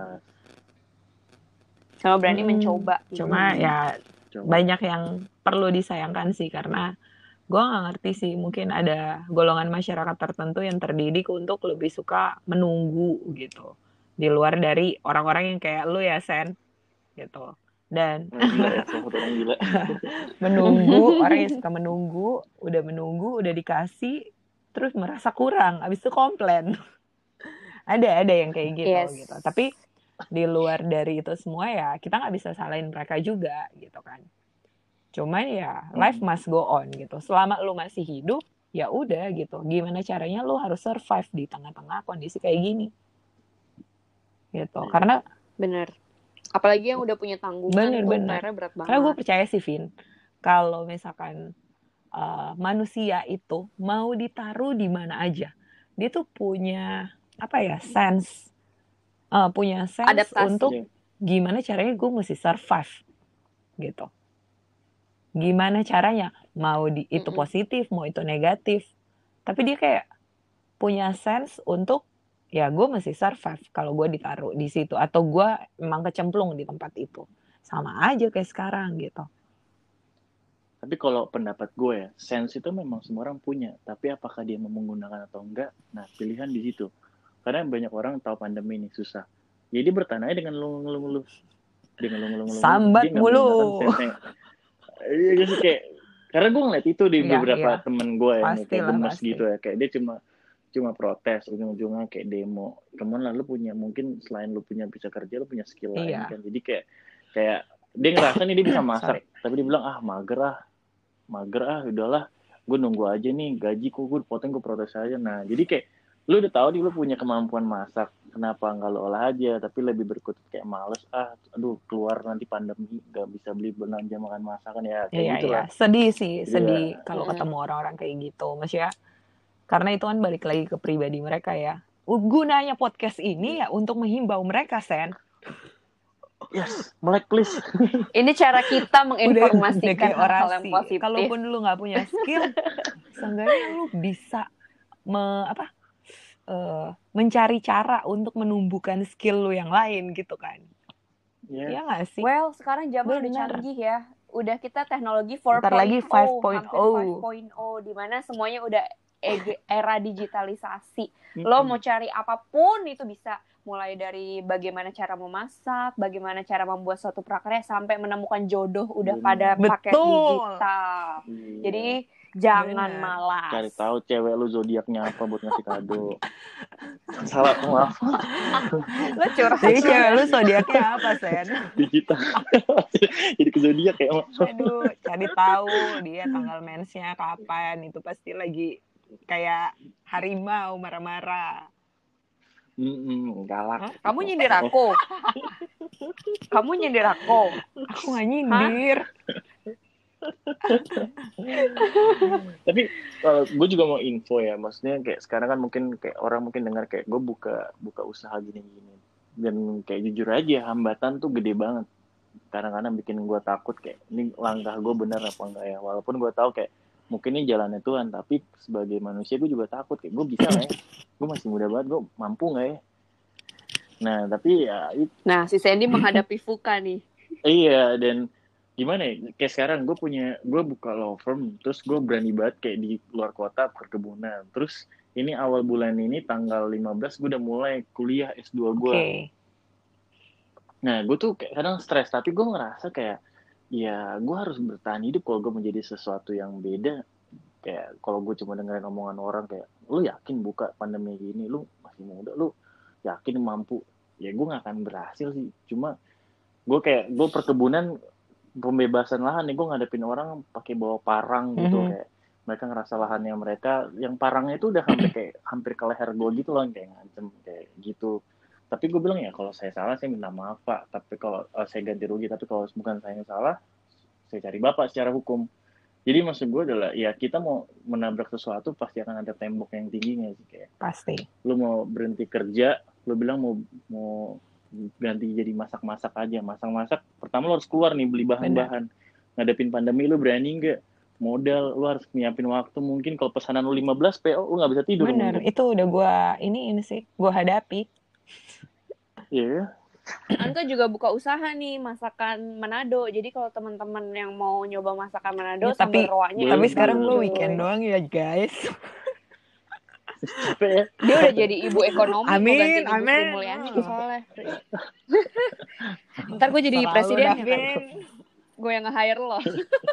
Sama berani Hmm, mencoba. gitu. Cuma Hmm. ya coba. banyak yang perlu disayangkan sih, karena gue nggak ngerti sih, mungkin ada golongan masyarakat tertentu yang terdidik untuk lebih suka menunggu gitu, di luar dari orang-orang yang kayak lu ya, Sen, gitu. Dan Orang gila ya, salah satu orang gila. menunggu, orang yang suka menunggu, udah menunggu, udah dikasih, terus merasa kurang, abis itu komplain. ada ada yang kayak gitu Yes. gitu. Tapi di luar dari itu semua ya kita nggak bisa salahin mereka juga gitu kan. Cuman ya life must go on gitu. Selama lu masih hidup, ya udah gitu. Gimana caranya lu harus survive di tengah-tengah kondisi kayak gini. Gitu. Iya. Karena Bener. Apalagi yang udah punya tanggungan Bener, tuh, bener. P R-nya berat banget. karena gue percaya sih, Vin, kalau misalkan uh, manusia itu mau ditaruh di mana aja, dia tuh punya apa ya, sense, uh, punya sense Adaptasi. untuk Iya. gimana caranya gue mesti survive gitu. Gimana caranya, mau di, itu Mm-mm. positif, mau itu negatif, tapi dia kayak punya sense untuk ya gue mesti survive kalau gue ditaruh di situ, atau gue memang kecemplung di tempat itu. Sama aja kayak sekarang gitu. Tapi kalau pendapat gue ya, sense itu memang semua orang punya. Tapi apakah dia mau menggunakan atau enggak? Nah, pilihan di situ. Karena banyak orang tahu pandemi ini susah. Jadi bertahan aja dengan ngeluh-ngeluh. Dia ngeluh-ngeluh. Sambat Dia nggak mulu. menggunakan sense-nya. Iya gitu kayak. Karena gue ngeliat itu di Iya, beberapa iya. temen gue yang kayak Pastilah, gemes pasti. gitu ya. Kayak dia cuma cuma protes, ujung-ujungnya kayak demo. Cuman lah lu punya, mungkin selain lu punya bisa kerja, lu punya skill lain Iya. kan. Jadi kayak kayak dia ngerasa nih dia bisa masak, Sorry. tapi dia bilang ah mager ah, mager ah, udahlah, gue nunggu aja nih gaji kok gue potong, gue protes aja. Nah jadi kayak lu udah tahu nih lu punya kemampuan masak, kenapa nggak lu olah aja? Tapi lebih berkutut kayak males ah, aduh keluar nanti pandemi nggak bisa beli belanja makan masakan ya kayak Iya, gitu iya. lah. Sedih sih, Jadi sedih ya, kalau Mm-mm. ketemu orang-orang kayak gitu, Mas ya. Karena itu kan balik lagi ke pribadi mereka ya. Gunanya podcast ini ya untuk menghimbau mereka, Sen. yes, melek please. Ini cara kita Udah, udah menginformasikan kayak hal-hal yang orasi. positif. Kalaupun lu nggak punya skill, seenggaknya lu bisa me, apa, eh, mencari cara untuk menumbuhkan skill lu yang lain gitu kan. Yes. Iya nggak sih? Well, sekarang zaman udah Bener. canggih ya. Udah kita teknologi empat Bentar lagi titik nol, lima titik hampir nol. lima titik nol, di mana semuanya udah era digitalisasi. Lo mau cari apapun itu bisa. mulai dari bagaimana cara memasak, bagaimana cara membuat suatu prakarya, sampai menemukan jodoh udah Bener. pada pakai Betul. digital. Iya. Jadi jangan Bener. malas. Cari tahu cewek lu zodiaknya apa buat ngasih kado. Salah tuh, maaf. Lo curhat Jadi lo cewek ya. lu zodiaknya apa, Sen? Digital. Jadi ke zodiak kayak emang. Aduh, cari tahu dia tanggal mensnya kapan. Itu pasti lagi kayak harimau marah-marah. Mm-mm, galak. Kamu nyindir aku. Kamu nyindir aku. Aku nggak nyindir. Tapi uh, gue juga mau info ya, maksudnya kayak sekarang kan mungkin kayak orang mungkin dengar kayak gue buka buka usaha gini-gini, dan kayak jujur aja hambatan tuh gede banget. Kadang-kadang bikin gue takut kayak ini langkah gue benar apa enggak ya, walaupun gue tahu kayak mungkin ini jalannya Tuhan, tapi sebagai manusia gue juga takut kayak gue bisa nggak ya, gue masih muda banget, gue mampu nggak ya. Nah tapi ya it, Nah, si Sandy menghadapi Fuka nih. iya, dan gimana ya, kayak sekarang gue punya, gue buka law firm, terus gue berani banget kayak di luar kota perkebunan, terus ini awal bulan ini tanggal lima belas gue udah mulai kuliah S dua gue. Oke. Nah gue tuh kayak kadang stres, tapi gue ngerasa kayak ya gue harus bertahan hidup kalau gue menjadi sesuatu yang beda. Kayak kalau gue cuma dengerin omongan orang kayak lu yakin buka pandemi gini, lu masih muda, lu yakin mampu, ya gue gak akan berhasil sih. Cuma gue kayak gue perkebunan pembebasan lahan nih, gue ngadepin orang pakai bawa parang gitu, Mhm. kayak mereka ngerasa lahannya mereka yang parangnya itu udah hampir kayak hampir ke leher gue gitu loh, kayak ngancem kayak gitu. Tapi gue bilang ya kalau saya salah saya minta maaf Pak, tapi kalau uh, saya ganti rugi, tapi kalau bukan saya yang salah saya cari Bapak secara hukum. Jadi maksud gue adalah ya kita mau menabrak sesuatu pasti akan ada tembok yang tinggi nggak sih, kayak Pasti. lu mau berhenti kerja, lu bilang mau mau ganti jadi masak-masak aja, masak-masak pertama lu harus keluar nih beli bahan-bahan. Ngadepin pandemi lu berani nggak? Modal, lu harus nyiapin waktu, mungkin kalau pesanan lu lima belas P O lu nggak bisa tidur. Bener, mungkin. itu udah gue ini ini sih, gue hadapi. Iya. Anka juga buka usaha nih masakan Manado. Jadi kalau teman-teman yang mau nyoba masakan Manado, Ya, tapi- sambal roanya Boleh, Tapi enak sekarang banget, lo cuy. weekend doang ya guys. Capek ya. Dia udah jadi ibu ekonomi, mau Amin, gantiin Ibu amin. Sri Mulyani soalnya. Ntar gue jadi Selalu presiden ya kan? Davin. Gue yang nge-hire lo.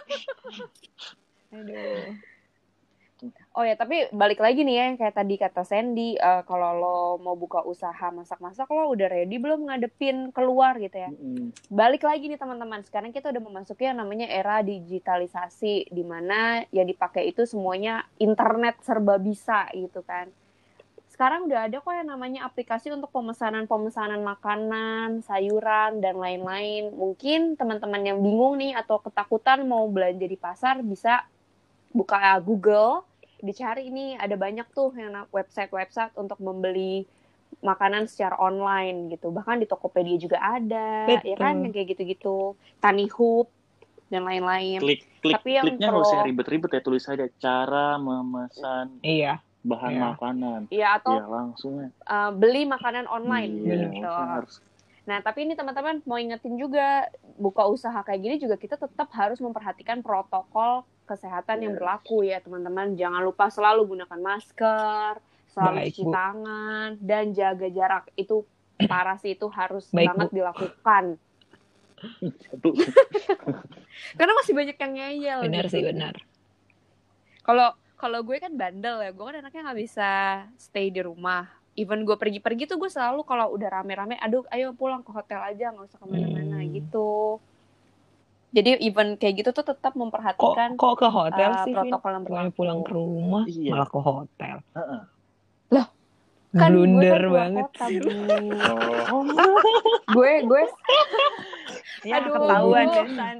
Aduh. Oh ya, tapi balik lagi nih ya, kayak tadi kata Sandy, uh, kalau lo mau buka usaha masak-masak, lo udah ready belum ngadepin keluar gitu ya? Mm-mm. Balik lagi nih teman-teman, sekarang kita udah memasuki yang namanya era digitalisasi, di mana yang dipakai itu semuanya internet serba bisa gitu kan. Sekarang udah ada kok yang namanya aplikasi untuk pemesanan-pemesanan makanan, sayuran, dan lain-lain. Mungkin teman-teman yang bingung nih atau ketakutan mau belanja di pasar bisa buka Google, dicari nih ada banyak tuh yang website-website untuk membeli makanan secara online gitu. Bahkan di Tokopedia juga ada, Betul. ya kan, yang kayak gitu-gitu. Tanihub dan lain-lain. Klik klik Tapi yang kliknya nggak perlu- usah ribet-ribet ya, tulis aja cara memesan Iya. bahan Iya. makanan. Ya atau Ya langsung ya. uh, beli makanan online Iya, gitu. harus. Nah, tapi ini teman-teman mau ingetin juga, buka usaha kayak gini juga kita tetap harus memperhatikan protokol kesehatan yang Yes. berlaku ya teman-teman. Jangan lupa selalu gunakan masker, selalu Baik, cuci Bu. tangan, dan jaga jarak. Itu parah sih, itu harus Baik, banget Bu. dilakukan. Satu. Karena masih banyak yang ngeyel. Benar gitu. sih, benar. Kalau kalau gue kan bandel ya, gue kan anaknya nggak bisa stay di rumah. Even gue pergi-pergi tuh gue selalu kalau udah rame-rame, aduh ayo pulang ke hotel aja, nggak usah kemana-mana Hmm. gitu. Jadi even kayak gitu tuh tetap Kok memperhatikan kok ke hotel uh, sih, Vin? protokol yang Bukannya berlaku. pulang ke rumah, Iya. malah ke hotel. Heeh. Kan gue Blunder kan keluar banget. kota, Bu. Oh. gue gue Ya, Aduh. ketahuan ya, San.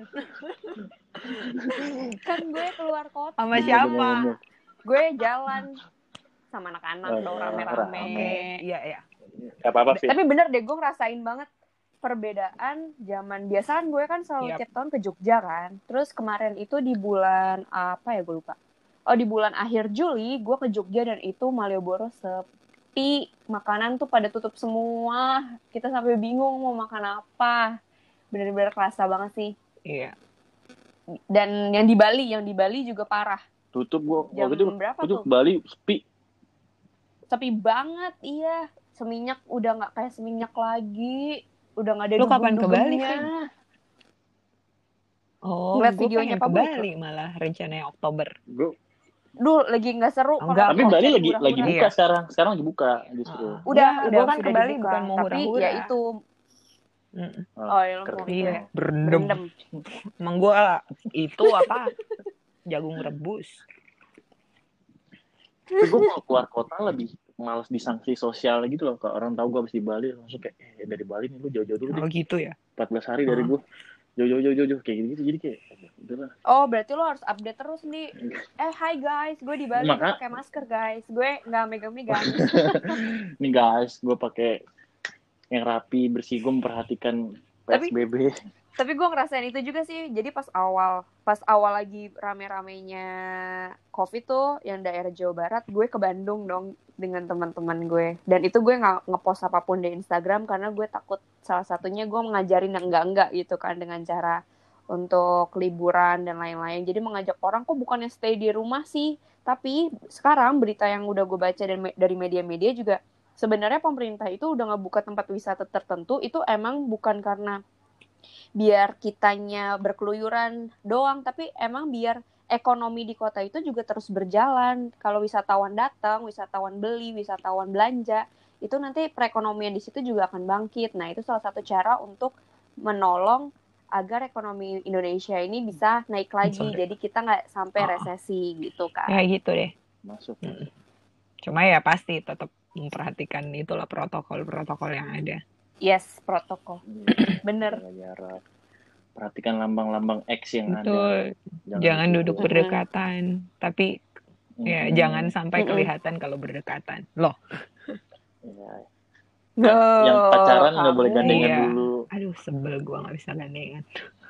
kan gue keluar kota. Sama Bener, siapa? bener, bener. Gue jalan sama anak-anak Oh, dong iya, rame-rame. Oke, iya, iya. Gak apa-apa sih. Tapi bener deh, gue ngerasain banget perbedaan zaman biasa kan gue kan selalu Yap. tiap tahun ke Jogja kan. Terus kemarin itu di bulan apa ya gue lupa. Oh di bulan akhir Juli gue ke Jogja dan itu Malioboro sepi. Makanan tuh pada tutup semua. Kita sampai bingung mau makan apa. Bener-bener kerasa banget sih. Iya. Dan yang di Bali, yang di Bali juga parah. Tutup gua. Jam Waktu itu berapa tutup tuh? Bali sepi. Sepi banget, iya. seminyak udah nggak kayak seminyak lagi, udah nggak ada Lu kapan ke Bali, dugem-dugemnya. Vin? Oh, Ngeliat gue videonya pengen Pak ke Boy Bali malah rencananya Oktober. Gue Duh, lagi nggak seru kalau Enggak tapi kok. Bali cari lagi lagi hura-hura. buka Iya. sekarang. Sekarang lagi buka justru. Heeh. Udah, Ya, udah gue kan sudah ke Bali dibuka. bukan mau Tapi hura-hura. ya itu, Mm-mm. oh ya lu keren. mau Iya, itu. berendam. Berendam. Emang gue itu apa? Jagung rebus. Tapi gue kalau keluar kota lebih malas disanksi sosial gitu loh. Kalau orang tahu gue habis di Bali langsung kayak eh dari Bali nih lu jauh-jauh dulu deh. Oh gitu ya. empat belas hari dari Heeh. gue. Jauh-jauh jauh-jauh jauh kayak gitu jadi kayak udah lah. Oh, berarti lo harus update terus nih. Eh, hi guys, gue di Bali gue Maka- pakai masker guys. Gue nggak megang-megang. Nih guys, gue pakai yang rapi, bersih, gue memperhatikan P S B B. Tapi gue ngerasain itu juga sih. Jadi pas awal, pas awal lagi rame-ramenya COVID tuh, yang daerah Jawa Barat, gue ke Bandung dong dengan teman-teman gue. Dan itu gue nggak ngepost apapun di Instagram karena gue takut salah satunya gue mengajarin yang enggak-enggak gitu kan dengan cara untuk liburan dan lain-lain. Jadi mengajak orang kok bukannya stay di rumah sih. Tapi sekarang berita yang udah gue baca dan me- dari media-media juga sebenarnya pemerintah itu udah ngebuka tempat wisata tertentu itu emang bukan karena biar kitanya berkeluyuran doang, tapi emang biar ekonomi di kota itu juga terus berjalan. Kalau wisatawan datang, wisatawan beli, wisatawan belanja, itu nanti perekonomian di situ juga akan bangkit. Nah, itu salah satu cara untuk menolong agar ekonomi Indonesia ini bisa naik lagi. Sorry. Jadi kita nggak sampai Oh. resesi gitu kan. Ya gitu deh. Masuk. Mm. Cuma ya pasti tetap memperhatikan itulah protokol-protokol yang ada. Yes, protokol. Bener. Jaga jarak. Perhatikan lambang-lambang X yang ada. Betul. Jangan duduk disitu. berdekatan. Tapi ya Mm-mm. jangan sampai Mm-mm. kelihatan kalau berdekatan. Loh, Ya. No, Yang pacaran nggak boleh kamu. gandengan Iya. dulu. aduh sebel gua nggak bisa gandengan.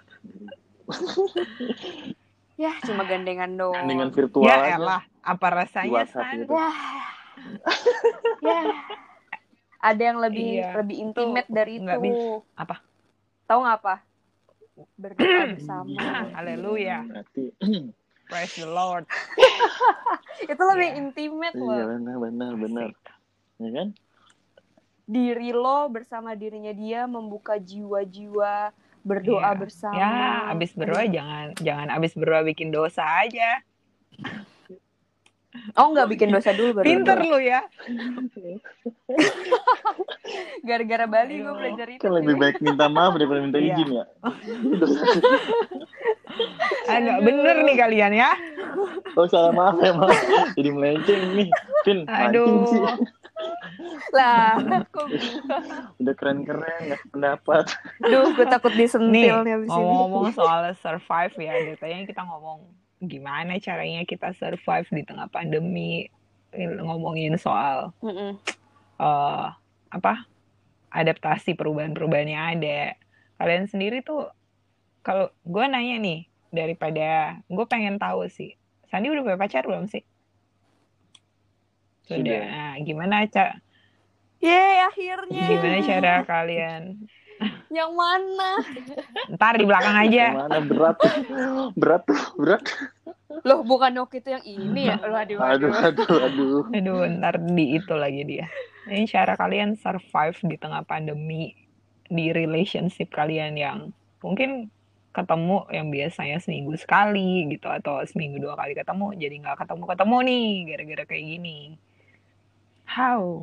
Ya, cuma gandengan doang. Gandengan virtual Ya aja. elah, apa Di rasanya WhatsApp San? gitu. Ya. Ya. Ada yang lebih Iya, lebih intimate itu dari nggak itu. bisa. Apa? Tahu nggak apa? Berdoa bersama. Haleluya. Berarti Praise the Lord. Itu lebih Iya. intimate iya loh. benar benar benar. Asik. Ya kan? Diri lo bersama dirinya dia membuka jiwa-jiwa, berdoa Iya. bersama. Ya, abis berdoa Aduh. jangan jangan abis berdoa bikin dosa aja. Oh, nggak bikin dosa dulu baru Pinter berdoa. lu ya. Gara-gara Bali gue Aduh. belajar itu. Kan lebih cuy. baik minta maaf daripada minta Iya. izin ya. Agak Aduh. bener nih kalian ya. Oh salah maaf ya maaf. Jadi melenceng nih. Vin, mancing sih. Aduh. Lah, kok gue. Udah keren-keren nggak pendapat. Duh, gue takut Nih, disentil nih abis ini. ngomong-ngomong soal survive ya, datanya kita ngomong gimana caranya kita survive di tengah pandemi, ngomongin soal Mm-mm. eh apa adaptasi perubahan-perubahan yang ada. Kalian sendiri tuh, kalau gue nanya nih, daripada gue pengen tahu sih, Sandi udah punya pacar belum sih? Sudah. Sudah. Nah, gimana cara Yeay, akhirnya. gimana cara kalian? Yang mana? Ntar di belakang aja. Yang mana berat tuh. Berat tuh, berat. Loh, bukan waktu itu yang ini ya? Loh, aduh, Aduh, aduh. aduh, aduh. Aduh, ntar di itu lagi dia. Ini cara kalian survive di tengah pandemi di relationship kalian yang mungkin ketemu yang biasanya seminggu sekali gitu atau seminggu dua kali ketemu jadi nggak ketemu-ketemu nih gara-gara kayak gini. How?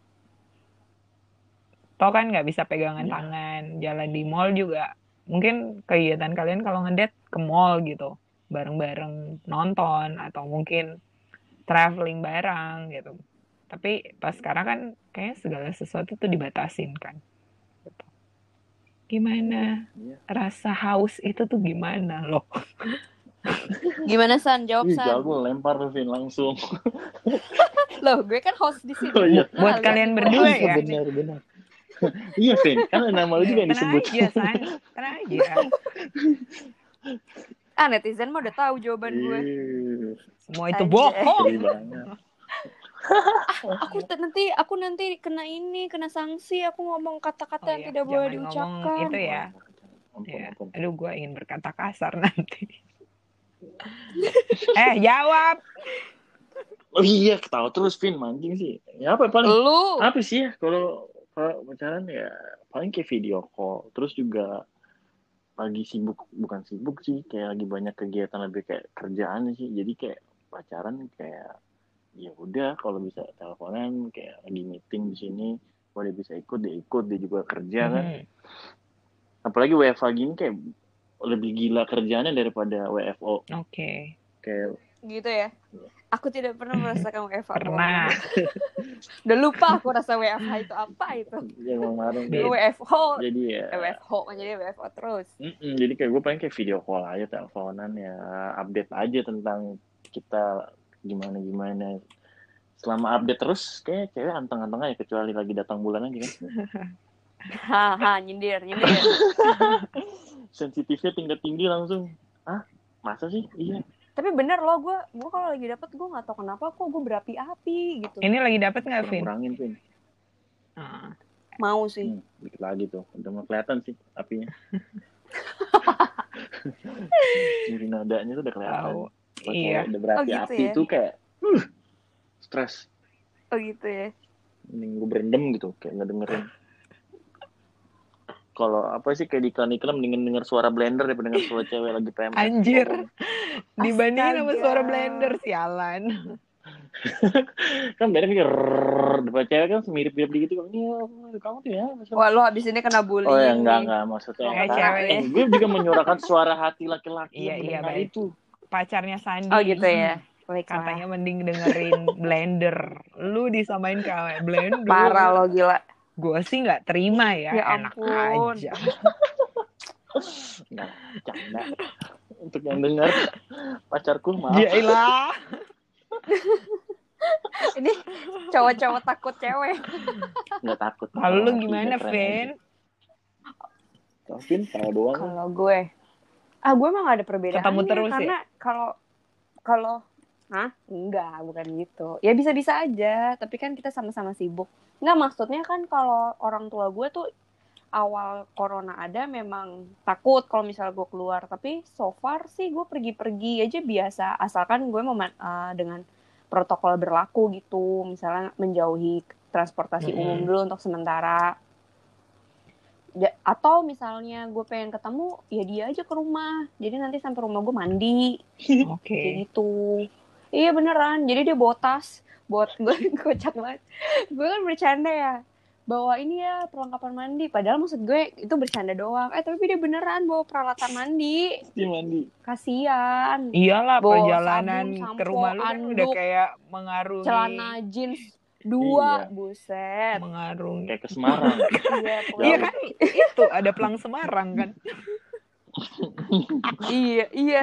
Toh kan nggak bisa pegangan Ya. tangan, jalan di mall juga. Mungkin kegiatan kalian kalau ngedate ke mall gitu, bareng-bareng nonton atau mungkin traveling bareng gitu. Tapi pas sekarang kan kayaknya segala sesuatu tuh dibatasin kan. Gitu. Gimana Iya. rasa haus itu tuh gimana loh? Gimana, San? Jawab, Ih, San. jago lempar tuh Vin langsung. Loh, gue kan host di sini. Oh, iya. Buat Nah, kalian lihat berdua gue. ya. Benar, benar. Iya, Vin. Kan nama lu juga yang Tenang disebut. aja, San. Tenang aja. Ah, netizen mah udah tahu jawaban gue. Ih, Semua itu Anjay. bohong. sedih banget. Aku t- nanti aku nanti kena ini, kena sanksi. Aku ngomong kata-kata Oh yang iya, tidak boleh jangan diucapkan. ngomong itu ya. Ampun, Ya. ampun. Aduh, gue ingin berkata kasar nanti. eh, jawab. Oh iya, ketawa terus Vin, mancing sih. Ya apa paling Lu. apa sih ya kalau kalau pacaran ya paling kayak video call. Terus juga lagi sibuk, bukan sibuk sih, kayak lagi banyak kegiatan lebih kayak kerjaan sih. Jadi kayak pacaran kayak ya udah kalau bisa teleponan kayak lagi meeting di sini, kalau dia bisa ikut dia ikut, dia juga kerja kan. Mhm. Apalagi W F H gini kayak lebih gila kerjaannya daripada W F O. Oke. Kayak Gitu ya. Aku tidak pernah merasakan W F H. Pernah. Udah lupa aku rasa W F H itu apa itu. yang kemarin Beda. W F O. jadi ya W F O kan jadi W F O terus. mm-mm, jadi kayak gue paling kayak video call aja, teleponan ya, update aja tentang kita gimana gimana. Selama update terus kayak cewek anteng-anteng aja, kecuali lagi datang bulan aja kan. Haha, nyindir, nyindir. Sensitifnya tingkat tinggi langsung. Ah, masa sih? Iya. Tapi bener loh, gue gue kalau lagi dapet gue nggak tahu kenapa kok gue berapi-api gitu. Ini lagi dapet nggak, Vin? Kurang-kurangin, Vin. Ah. Mau sih. Hmm, dikit lagi tuh. Udah mau kelihatan sih apinya. Jadi nadanya tuh udah kelihatan. Tahu. Pas Iya. udah berapi-api Oh, gitu ya? tuh kayak uh, stres. Oh gitu ya. Mending gue berendam gitu, kayak nggak dengerin. Kalau apa sih kayak di iklan-iklan mendingan denger suara blender daripada denger suara cewek lagi P M S. Anjir. Dibandingin sama Astaga. suara blender, sialan. Kan blender kayak rrrr, depan cewek kan mirip-mirip gitu. Iya, kamu tuh ya. Wah lo habis ini kena bullying. Oh ya enggak nih. enggak maksudnya. Kayak Karena cewek. eh, gue juga menyuarakan suara hati laki-laki Iya, yang iya, mendengar baik. itu. Pacarnya Sandi. Oh gitu ya. Baiklah. Katanya mending dengerin blender. Lu disamain kayak blender. Parah lo gila. Gue sih nggak terima ya, Ya enak ampun. aja. Enggak, canda. Untuk yang dengar pacarku maaf. Ya ilah. Ini cowok-cowok takut cewek. Enggak takut. Kalau lu Hatinya gimana, keren Vin? aja. Kalau Vin tahu doang. Kalau gue, ah gue emang gak ada perbedaan. Ketemu terus ya? Karena kalau kalau, hah? Enggak, bukan gitu. Ya bisa-bisa aja. Tapi kan kita sama-sama sibuk. Enggak, maksudnya kan kalau orang tua gue tuh awal corona ada memang takut kalau misalnya gue keluar. Tapi so far sih gue pergi-pergi aja biasa. Asalkan gue mem- uh, dengan protokol berlaku gitu. Misalnya menjauhi transportasi Mm-mm. umum dulu untuk sementara. Ya, atau misalnya gue pengen ketemu, ya dia aja ke rumah. Jadi nanti sampai rumah gue mandi. Oke. Kayak gitu. Iya beneran. Jadi dia bawa tas. Buat gue kocak banget. Gue kan bercanda ya. Bawa ini ya perlengkapan mandi. Padahal maksud gue itu bercanda doang. Eh tapi dia beneran bawa peralatan mandi. Dia mandi. Kasian. Iyalah, Bawa perjalanan sabun, ke sampo, rumah lu kan udah anduk, kayak mengarungi. celana jeans dua. Iya. Buset. Mengarungi. Kayak ke Semarang. Iya, pokoknya- Iya kan, itu ada pelang Semarang kan. iya, iya.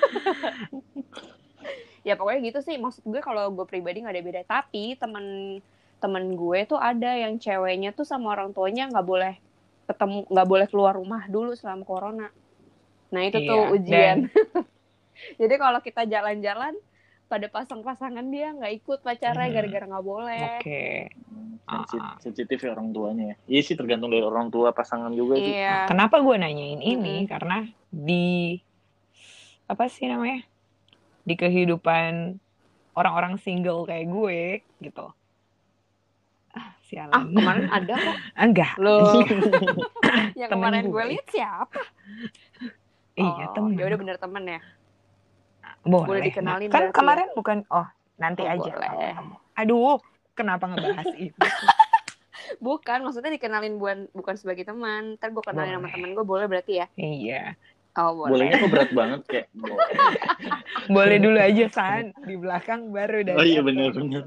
Ya pokoknya gitu sih. Maksud gue kalau gue pribadi nggak ada beda. Tapi temen temen gue tuh ada yang ceweknya tuh sama orang tuanya nggak boleh ketemu, nggak boleh keluar rumah dulu selama corona. Nah itu Iya, tuh ujian. dan- Jadi kalau kita jalan-jalan pada pasang-pasangan dia nggak ikut pacarnya Mhm. gara-gara nggak boleh. Oke. Sensitif, Ah. sensitif ya orang tuanya ya. Iya sih tergantung dari orang tua pasangan juga sih. Iya. Kenapa gue nanyain ini? Mm-mm. Karena di apa sih namanya? Di kehidupan orang-orang single kayak gue gitu. Ah, Ah sialan. kemarin ada kok. Enggak. Loh. Yang Temen kemarin gue. gue lihat siapa? Iya, Oh, temen. ya udah bener temen ya. Boleh. boleh dikenalin Kan berarti kemarin bukan, oh nanti Oh, aja. boleh. kalau kamu. Aduh, kenapa ngebahas itu? Bukan, maksudnya dikenalin bukan bukan sebagai teman. Ntar gue kenalin sama Boleh. temen gue boleh berarti ya? Iya. Oh boleh. Bolehnya kok berat banget kayak. boleh. Boleh dulu aja, San. Di belakang baru dari Oh iya, atas. bener-bener.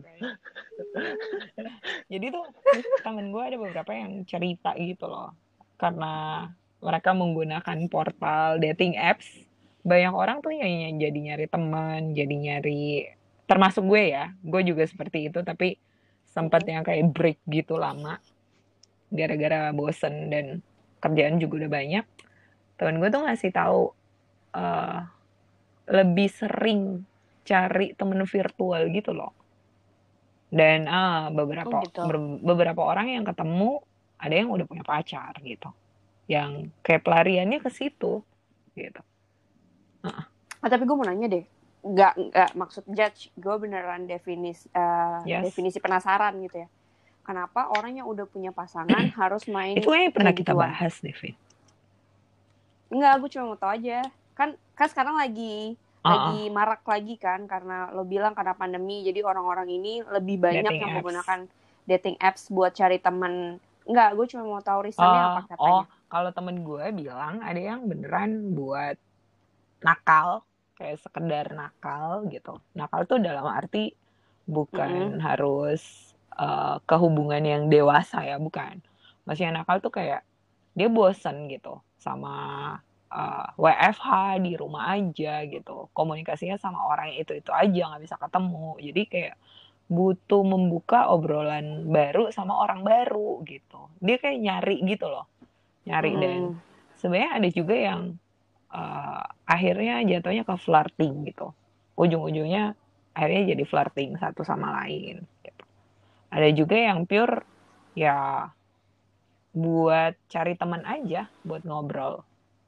Jadi tuh temen gue ada beberapa yang cerita gitu loh. Karena mereka menggunakan portal dating apps. Banyak orang tuh yang jadi nyari teman, jadi nyari, termasuk gue ya. Gue juga seperti itu, tapi sempat yang kayak break gitu lama. Gara-gara bosen dan kerjaan juga udah banyak. Temen gue tuh ngasih tahu eh, lebih sering cari temen virtual gitu loh. Dan ah beberapa Oh, gitu. ber- beberapa orang yang ketemu ada yang udah punya pacar gitu. Yang kayak pelariannya ke situ gitu. Ah, tapi gue mau nanya deh. nggak nggak maksud judge, gue beneran definisi uh, Yes. definisi penasaran gitu ya. Kenapa orang yang udah punya pasangan harus main Itu kayaknya pernah kayak kita gituan? bahas, Devin. Enggak, gue cuma mau tahu aja. Kan kan sekarang lagi Uh-uh. lagi marak lagi kan karena lo bilang karena pandemi, jadi orang-orang ini lebih banyak Dating yang apps. menggunakan dating apps buat cari teman. Enggak, gue cuma mau tahu reasonnya Uh, apa katanya. oh, kalau temen gue bilang ada yang beneran buat nakal, kayak sekedar nakal gitu. Nakal tuh dalam arti bukan Mm-mm. harus uh, kehubungan yang dewasa ya, bukan. Maksudnya nakal tuh kayak dia bosen gitu sama uh, W F H di rumah aja gitu. Komunikasinya sama orang itu itu aja, nggak bisa ketemu. Jadi kayak butuh membuka obrolan baru sama orang baru gitu. Dia kayak nyari gitu loh, nyari Mm-mm. dan sebenarnya ada juga yang uh, akhirnya jatuhnya ke flirting gitu. Ujung-ujungnya akhirnya jadi flirting satu sama lain. Gitu. Ada juga yang pure ya buat cari teman aja, buat ngobrol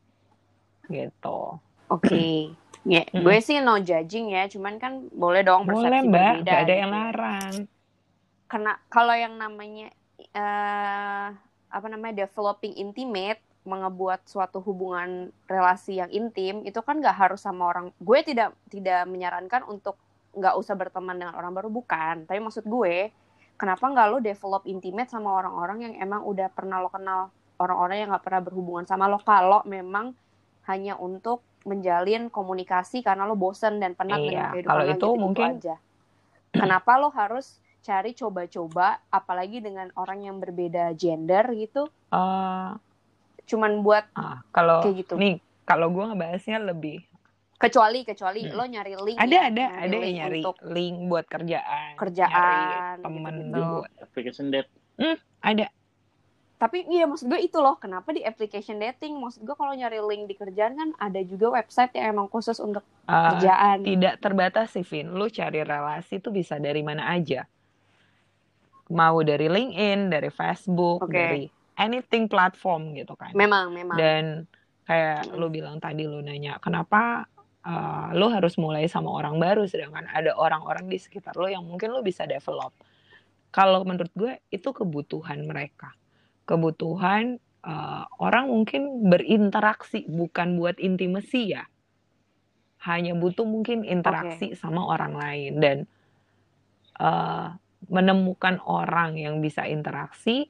gitu. Oke. Okay. Ya, Mm-mm. gue sih no judging ya, cuman kan boleh dong Boleh persepsi mbak, berbeda gak ada gitu yang ya. larang. Karena kalau yang namanya uh, apa namanya developing intimate, mengebuat suatu hubungan relasi yang intim, itu kan nggak harus sama orang. Gue tidak tidak menyarankan untuk nggak usah berteman dengan orang baru, bukan. Tapi maksud gue, kenapa nggak lo develop intimate sama orang-orang yang emang udah pernah lo kenal, orang-orang yang nggak pernah berhubungan sama lo, kalau memang hanya untuk menjalin komunikasi karena lo bosen dan penat dengan Iya, kehidupan kalau lo itu gitu-gitu mungkin aja. Kenapa lo harus cari coba-coba, apalagi dengan orang yang berbeda gender gitu, uh, cuman buat ah, kalau kayak gitu. nih kalau gue ngebahasnya lebih Kecuali kecuali Hmm. lo nyari link ada ya, ada nyari ada yang link nyari untuk link buat kerjaan, nyari kerjaan temen gitu-gitu. buat Application date. hmm, ada. Tapi iya maksud gue itu loh, kenapa di application dating? Maksud gue kalau nyari link di kerjaan kan ada juga website yang emang khusus untuk Uh, kerjaan. tidak terbatas sih, Vin. Lu cari relasi tuh bisa dari mana aja. Mau dari LinkedIn, dari Facebook, Oke. dari anything platform gitu kan. Memang, memang. Dan kayak Mm-mm. lu bilang tadi, lu nanya kenapa uh, lu harus mulai sama orang baru sedangkan ada orang-orang di sekitar lu yang mungkin lu bisa develop. Kalau menurut gue itu kebutuhan mereka. Kebutuhan uh, orang mungkin berinteraksi, bukan buat intimacy ya. Hanya butuh mungkin interaksi Oke. sama orang lain dan uh, menemukan orang yang bisa interaksi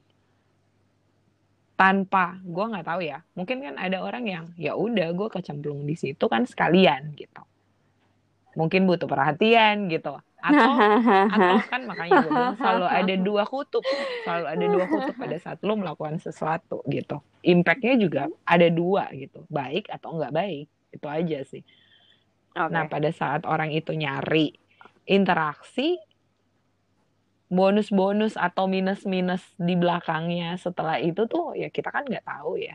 tanpa, gue nggak tahu ya, mungkin kan ada orang yang ya udah gue kecemplung di situ kan sekalian gitu, mungkin butuh perhatian gitu, atau atau kan makanya gue bilang selalu ada dua kutub, selalu ada dua kutub pada saat lo melakukan sesuatu gitu, impactnya juga ada dua gitu, baik atau nggak baik, itu aja sih. Okay. Nah pada saat orang itu nyari interaksi, bonus-bonus atau minus-minus di belakangnya setelah itu tuh ya kita kan nggak tahu ya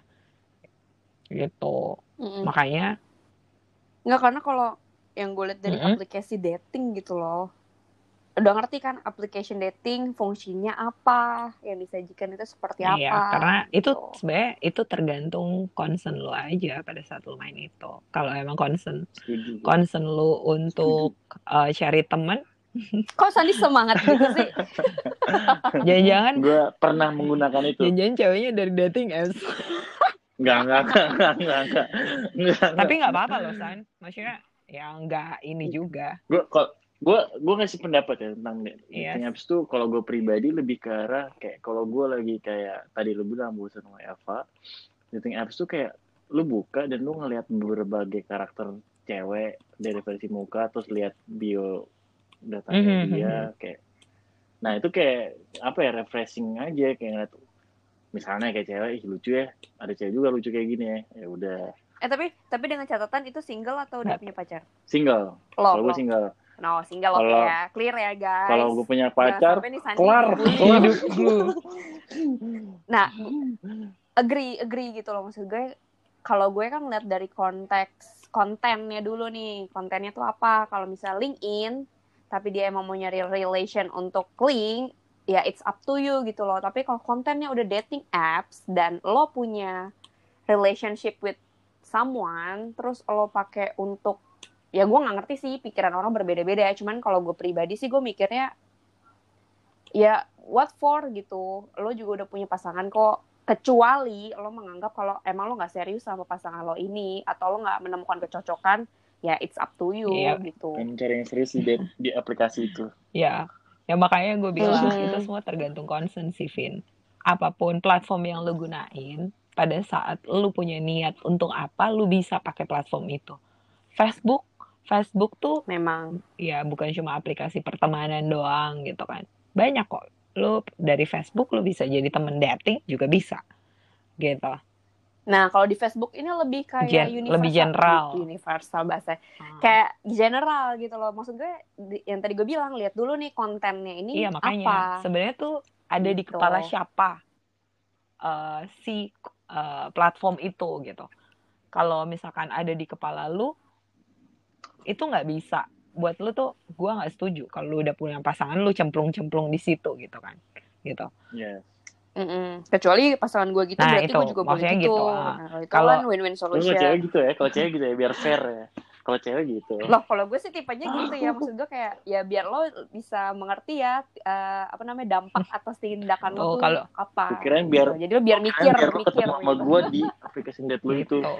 gitu. Mm-mm. Makanya nggak, karena kalau yang gue lihat dari Mm-mm. aplikasi dating gitu loh, udah ngerti kan application dating fungsinya apa, yang disajikan itu seperti apa. Iya, karena gitu. itu sebenarnya itu tergantung concern lo aja pada saat lo main itu. Kalau emang concern Setuju. concern lo untuk uh, cari teman. Kok Sandi semangat gitu sih? Jangan-jangan gue pernah menggunakan itu. Jangan-jangan ceweknya dari dating apps. Enggak, enggak, enggak, enggak, enggak, enggak. Tapi nggak apa-apa loh, San. Maksudnya ya nggak ini juga. Gue kok gue gue ngasih pendapat ya tentang dating Yes. apps tuh. Kalau gue pribadi lebih ke arah kayak kalau gue lagi kayak tadi lu bilang bosan sama Eva, dating apps tuh kayak lu buka dan lu ngelihat berbagai karakter cewek dari versi muka, terus lihat bio datanya Mm-hmm. dia kayak, nah itu kayak apa ya, refreshing aja, kayak ngeliat misalnya kayak cewek, ih lucu ya, ada cewek juga lucu kayak gini ya, ya udah. Eh tapi tapi dengan catatan itu single atau udah punya pacar? Single. Kalau gue single. No, single oke okay ya, clear ya guys. Kalau gue punya pacar, kelar, hidup gue. Nah, agree agree gitu loh, maksud gue. Kalau gue kan ngeliat dari konteks kontennya dulu nih, kontennya tuh apa? Kalau misalnya LinkedIn, tapi dia emang mau nyari relation untuk link, ya it's up to you gitu loh. Tapi kalau kontennya udah dating apps dan lo punya relationship with someone, terus lo pakai untuk ya gue nggak ngerti sih, pikiran orang berbeda-beda ya. Cuman kalau gue pribadi sih gue mikirnya ya what for gitu. Lo juga udah punya pasangan kok. Kecuali lo menganggap kalau emang lo nggak serius sama pasangan lo ini atau lo nggak menemukan kecocokan, ya it's up to you Iya. gitu. Kan cari yang serius di, di aplikasi itu. Ya, ya makanya gue bilang Mhm. itu semua tergantung concern sih, Vin. Apapun platform yang lo gunain, pada saat lo punya niat untuk apa, lo bisa pakai platform itu. Facebook, Facebook tuh Memang. ya bukan cuma aplikasi pertemanan doang gitu kan. Banyak kok. Lo dari Facebook lo bisa jadi temen dating juga bisa. Gitu. Nah, kalau di Facebook ini lebih kayak Gen- universal, lebih general. universal bahasa. Hmm. Kayak general gitu loh. Maksud gue di- yang tadi gue bilang, lihat dulu nih kontennya ini Iya, makanya apa. sebenarnya tuh ada di Gitu. kepala siapa uh, si uh, platform itu gitu. Kalau misalkan ada di kepala lu, itu nggak bisa. Buat lu tuh, gue nggak setuju kalau lu udah punya pasangan lu cemplung-cemplung di situ gitu kan, gitu. Yes. Mm-mm. Kecuali pasangan gue gitu, Nah berarti itu gue juga boleh maksudnya gitu. gitu. Nah, Ah. kalau itu Kalau kan win-win Lu kalau cewek solution. gitu ya, kalau cewek gitu ya biar fair ya. Kalau cewek gitu. Loh, kalau gue sih tipenya gitu ya. Maksud gue kayak ya biar lo bisa mengerti ya eh, apa namanya dampak atas tindakan lo oh, tuh kalau apa. Kirain biar Gitu. Jadi lo biar mikir, biar lu mikir ketemu sama gitu. gue di aplikasi date lu itu. gitu.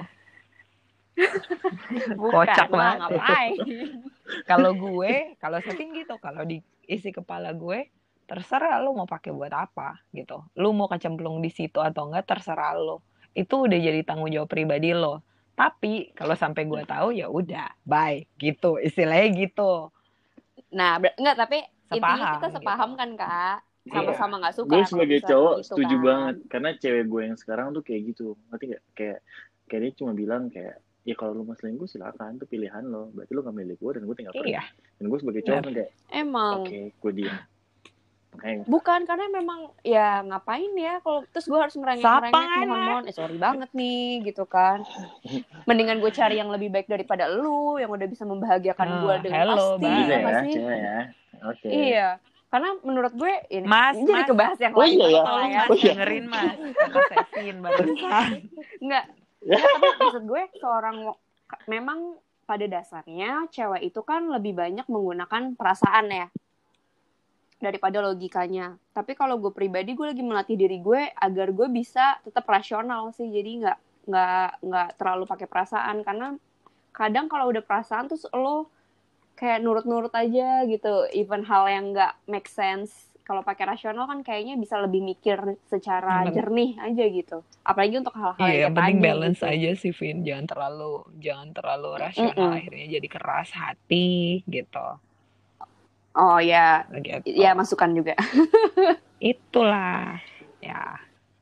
Bukan Kocak lah, banget. ngapain. Kalau gue, kalau setting gitu, kalau di isi kepala gue, terserah lu mau pakai buat apa gitu. Lu mau kecemplung di situ atau enggak terserah lu. Itu udah jadi tanggung jawab pribadi lo. Tapi kalau sampai gue tahu ya udah, bye gitu. Istilahnya gitu. Nah, ber- enggak, tapi intinya Sepaham kita sepaham gitu. kan, Kak. Sama-sama nggak suka. Gue kalau sebagai misalnya cowok gitu setuju kan. banget karena cewek gue yang sekarang tuh kayak gitu. Ngerti gak? Kayak kayak dia cuma bilang kayak ya kalau lu mau selingkuh silakan, itu pilihan lo. Berarti lu gak milik gue dan gue tinggal pergi. Iya. Dan gue sebagai cowok Benar. kan kayak Emang. oke, gue diam. Makanya Bukan, karena memang ya ngapain ya kalau terus gue harus Sapa merengek-merengek anak. mohon-mohon eh sorry banget nih gitu kan. Mendingan gue cari yang lebih baik daripada lu yang udah bisa membahagiakan gue Ah, dengan hello, pasti bye. gitu ya ya, nggak sih? cewek ya. Oke. Iya, karena menurut gue ini Mas, jadi mas. kebahas yang Oh lain iya ya. apa Tolong ya. mas Oh iya. dengerin mas kata Sevin barusan. Enggak, enggak, tapi maksud gue seorang memang pada dasarnya cewek itu kan lebih banyak menggunakan perasaan ya daripada logikanya. Tapi kalau gue pribadi gue lagi melatih diri gue agar gue bisa tetap rasional sih. Jadi nggak nggak nggak terlalu pakai perasaan karena kadang kalau udah perasaan terus lo kayak nurut-nurut aja gitu. Even hal yang nggak make sense. Kalau pakai rasional kan kayaknya bisa lebih mikir secara Bener. jernih aja gitu. Apalagi untuk hal-hal Iya, yang yang kayak penting tadi balance gitu. aja sih, Vin. Jangan terlalu, jangan terlalu rasional. Mm-mm. Akhirnya jadi keras hati, gitu. Oh ya, Gitu. ya masukan juga. Itulah, ya.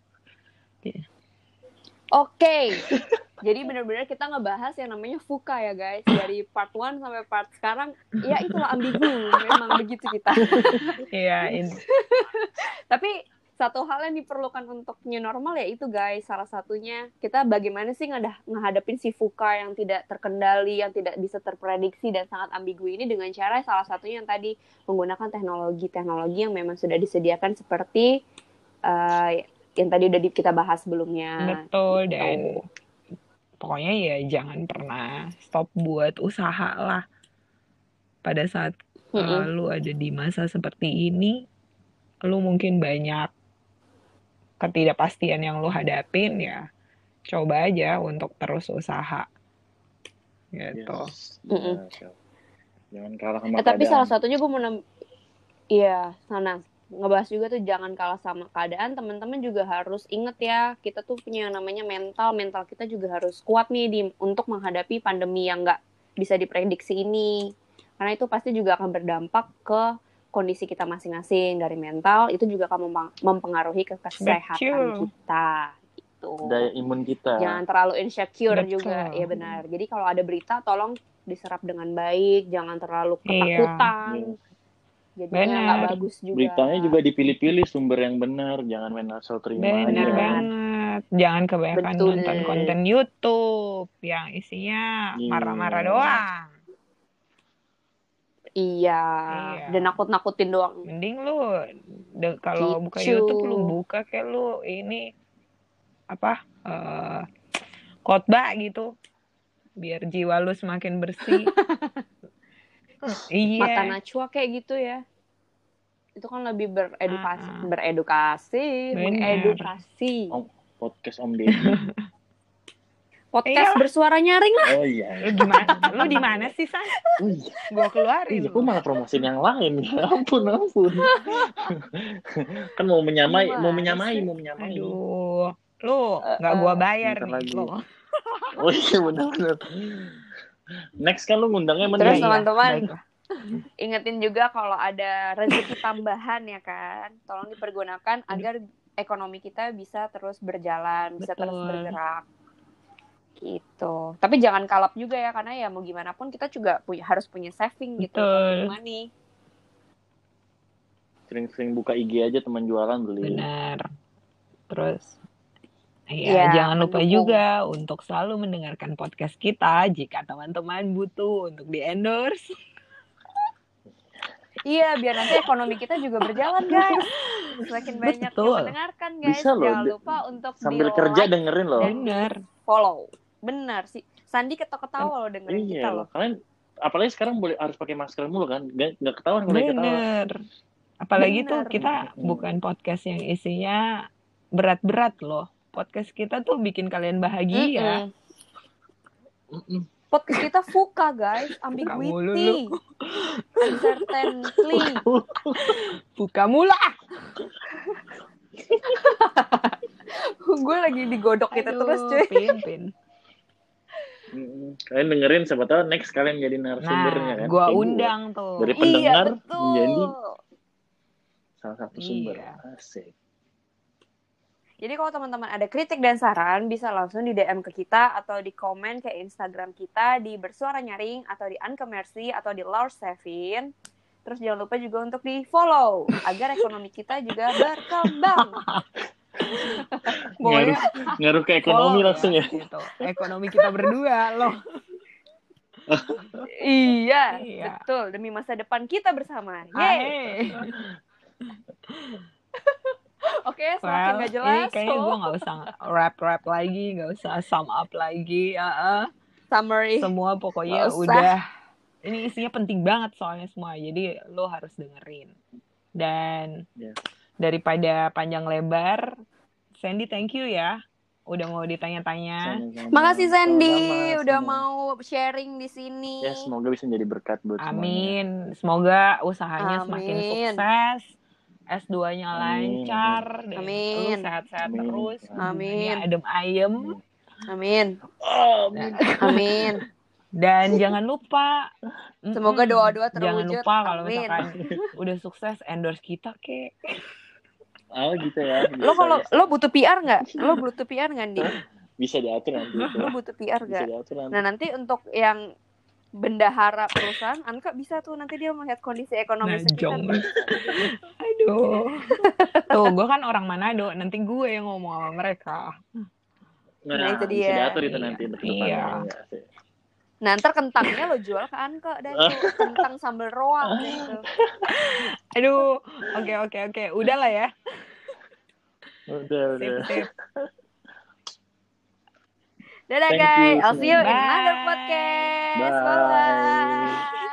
Oke, jadi benar-benar kita ngebahas yang namanya fuka ya guys. Dari part one sampai part sekarang, ya itulah ambigu. Memang begitu kita. Iya, in- Tapi satu hal yang diperlukan untuk new normal ya itu guys. Salah satunya kita bagaimana sih ngedah- ngehadapin si fuka yang tidak terkendali, yang tidak bisa terprediksi dan sangat ambigu ini dengan cara salah satunya yang tadi menggunakan teknologi-teknologi yang memang sudah disediakan seperti uh, yang tadi udah di- kita bahas sebelumnya. betul. Dan Tuh. pokoknya ya jangan pernah stop buat usaha lah. Pada saat uh, Mm-mm. lu ada di masa seperti ini, lu mungkin banyak ketidakpastian yang lu hadapin ya. Coba aja untuk terus usaha. Gitu. Yes. Mm-mm. Benar. Jangan kalah sama Eh, tapi keadaan. salah satunya gue mau nem- iya, sana ngebahas juga tuh jangan kalah sama keadaan. Teman-teman juga harus inget ya, kita tuh punya yang namanya mental. Mental kita juga harus kuat nih di, untuk menghadapi pandemi yang nggak bisa diprediksi ini. Karena itu pasti juga akan berdampak ke kondisi kita masing-masing dari mental. Itu juga akan mempeng- mempengaruhi ke kesehatan Betul. kita. Gitu. Daya imun kita. Jangan terlalu insecure Betul. juga, ya benar. Jadi kalau ada berita, tolong diserap dengan baik, jangan terlalu Iya. ketakutan. Jadinya nggak Benar. bagus juga. Beritanya juga dipilih-pilih sumber yang benar, jangan main asal terima Bener aja. banget. Jangan kebanyakan Betul. nonton konten YouTube yang isinya Iya. marah-marah doang. Iya. Iya. Dan nakut-nakutin doang. Mending lu de- kalau buka Gitu. YouTube lu buka kayak lu ini apa eh khotbah gitu biar jiwa lu semakin bersih. Iya. Mata Najwa kayak gitu ya. Itu kan lebih beredukasi, Ah, ah. beredukasi, Bener. mengedukasi. Om, podcast Om Deddy. Podcast Iyalah. bersuara nyaring lah. Oh iya. Lu gimana? Lu di mana sih, San? Oh iya. Gua keluarin Iya, lu. kok malah promosiin yang lain. Ya ampun, ampun. Kan mau menyamai, Gimana mau menyamai, sih? mau menyamai. Aduh, lu Eh, nggak eh, gua bayar Bentar nih, lagi. lo. Oh iya, benar-benar. Next kan lu ngundangnya mana? Terus Iya, iya, teman-teman, baiklah. ingetin juga kalau ada rezeki tambahan ya kan, tolong dipergunakan agar ekonomi kita bisa terus berjalan, bisa terus Betul. bergerak. Gitu. Tapi jangan kalap juga ya, karena ya mau gimana pun kita juga punya, harus punya saving gitu, Betul. saving money. Sering-sering buka I G aja teman jualan beli. Benar. Terus, Ya, ya jangan lupa mendukung. juga untuk selalu mendengarkan podcast kita jika teman-teman butuh untuk di-endorse. Iya, biar nanti ekonomi kita juga berjalan, guys. Semakin banyak Betul. yang mendengarkan, guys. Bisa loh, Jangan di- lupa untuk Sambil di-like kerja dengerin loh. dan Bener. follow. Bener sih. Sandi ketawa-ketawa loh dengerin kita Iya loh. loh. Kalian apalagi sekarang boleh harus pakai masker mulu kan? Nggak, nggak ketahuan kalau lagi ketawa. Bener. Apalagi Bener. tuh kita Mm-mm. bukan podcast yang isinya berat-berat loh. Podcast kita tuh bikin kalian bahagia. Mm-mm. Mm-mm. Podcast kita fuka, guys. mulu Ambiguity. Uncertainty. Buka mula. Gue lagi digodok gitu Aduh, terus, cuy. Pin, Pin. Mm-mm. Kalian dengerin siapa tahu next kalian jadi narasumbernya Nah, kan? gua Kayak undang tuh. Dari Iya, pendengar betul. menjadi salah satu sumber. Iya. Asik. Jadi kalau teman-teman ada kritik dan saran, bisa langsung di D M ke kita atau di komen ke Instagram kita di Bersuara Nyaring atau di Anke Mercy atau di Lord Sevin. Terus jangan lupa juga untuk di follow agar ekonomi kita juga berkembang. Ngaruh, ngaruh ke ekonomi Follow langsung ya. Gitu. Ekonomi kita berdua loh. Iya, Iya. betul. Demi masa depan kita bersama. Yeay. Ahe. Oke, semakin Well, gak ini jelas. kayaknya so, gue gak usah rap-rap lagi, gak usah sum up lagi. Uh-uh. Summary. Semua pokoknya Nggak usah. udah. Ini isinya penting banget soalnya semua. Jadi lo harus dengerin. Dan Ya. daripada panjang lebar, Sandy thank you ya. Udah mau ditanya-tanya. Sama-sama. Makasih Sandy Sama-sama, udah semua. mau sharing di sini. Ya, semoga bisa jadi berkat buat semuanya. Amin. Semoga usahanya semakin Amin. sukses. S dua-nya Amin. lancar. Dan Amin. lu sehat-sehat Amin. terus. Amin. Hubungannya adem ayem. Amin. Amin. Amin. Dan jangan lupa. Semoga mm-mm, doa-doa Jangan terwujud. lupa kalau Amin. misalkan udah sukses endorse kita kek. Oh gitu ya. Lo Bisa, kalau ya. lo butuh P R nggak? Lo butuh P R nggak, Di? Bisa diatur nanti. itu. Lo butuh P R Bisa nggak? diatur nanti. Nah nanti untuk yang bendahara perusahaan, Anka bisa tuh nanti dia melihat kondisi ekonomi sekitar. Najong. Aduh. Tuh, gue kan orang Manado. Nanti gue yang ngomong sama mereka. Nah, Nah, itu bisa dia. diatur itu Iya. nanti untuk depannya. Iya. Ya, asik. Nah ntar kentangnya lo jual ke Anka dan tuh kentang sambal roa gitu. Aduh. Oke, oke, oke. Udah lah ya. Udah, Sip, udah. sip. Dadah Thank guys, you I'll see you in semuanya. another Bye. podcast. Bye. Bye bye.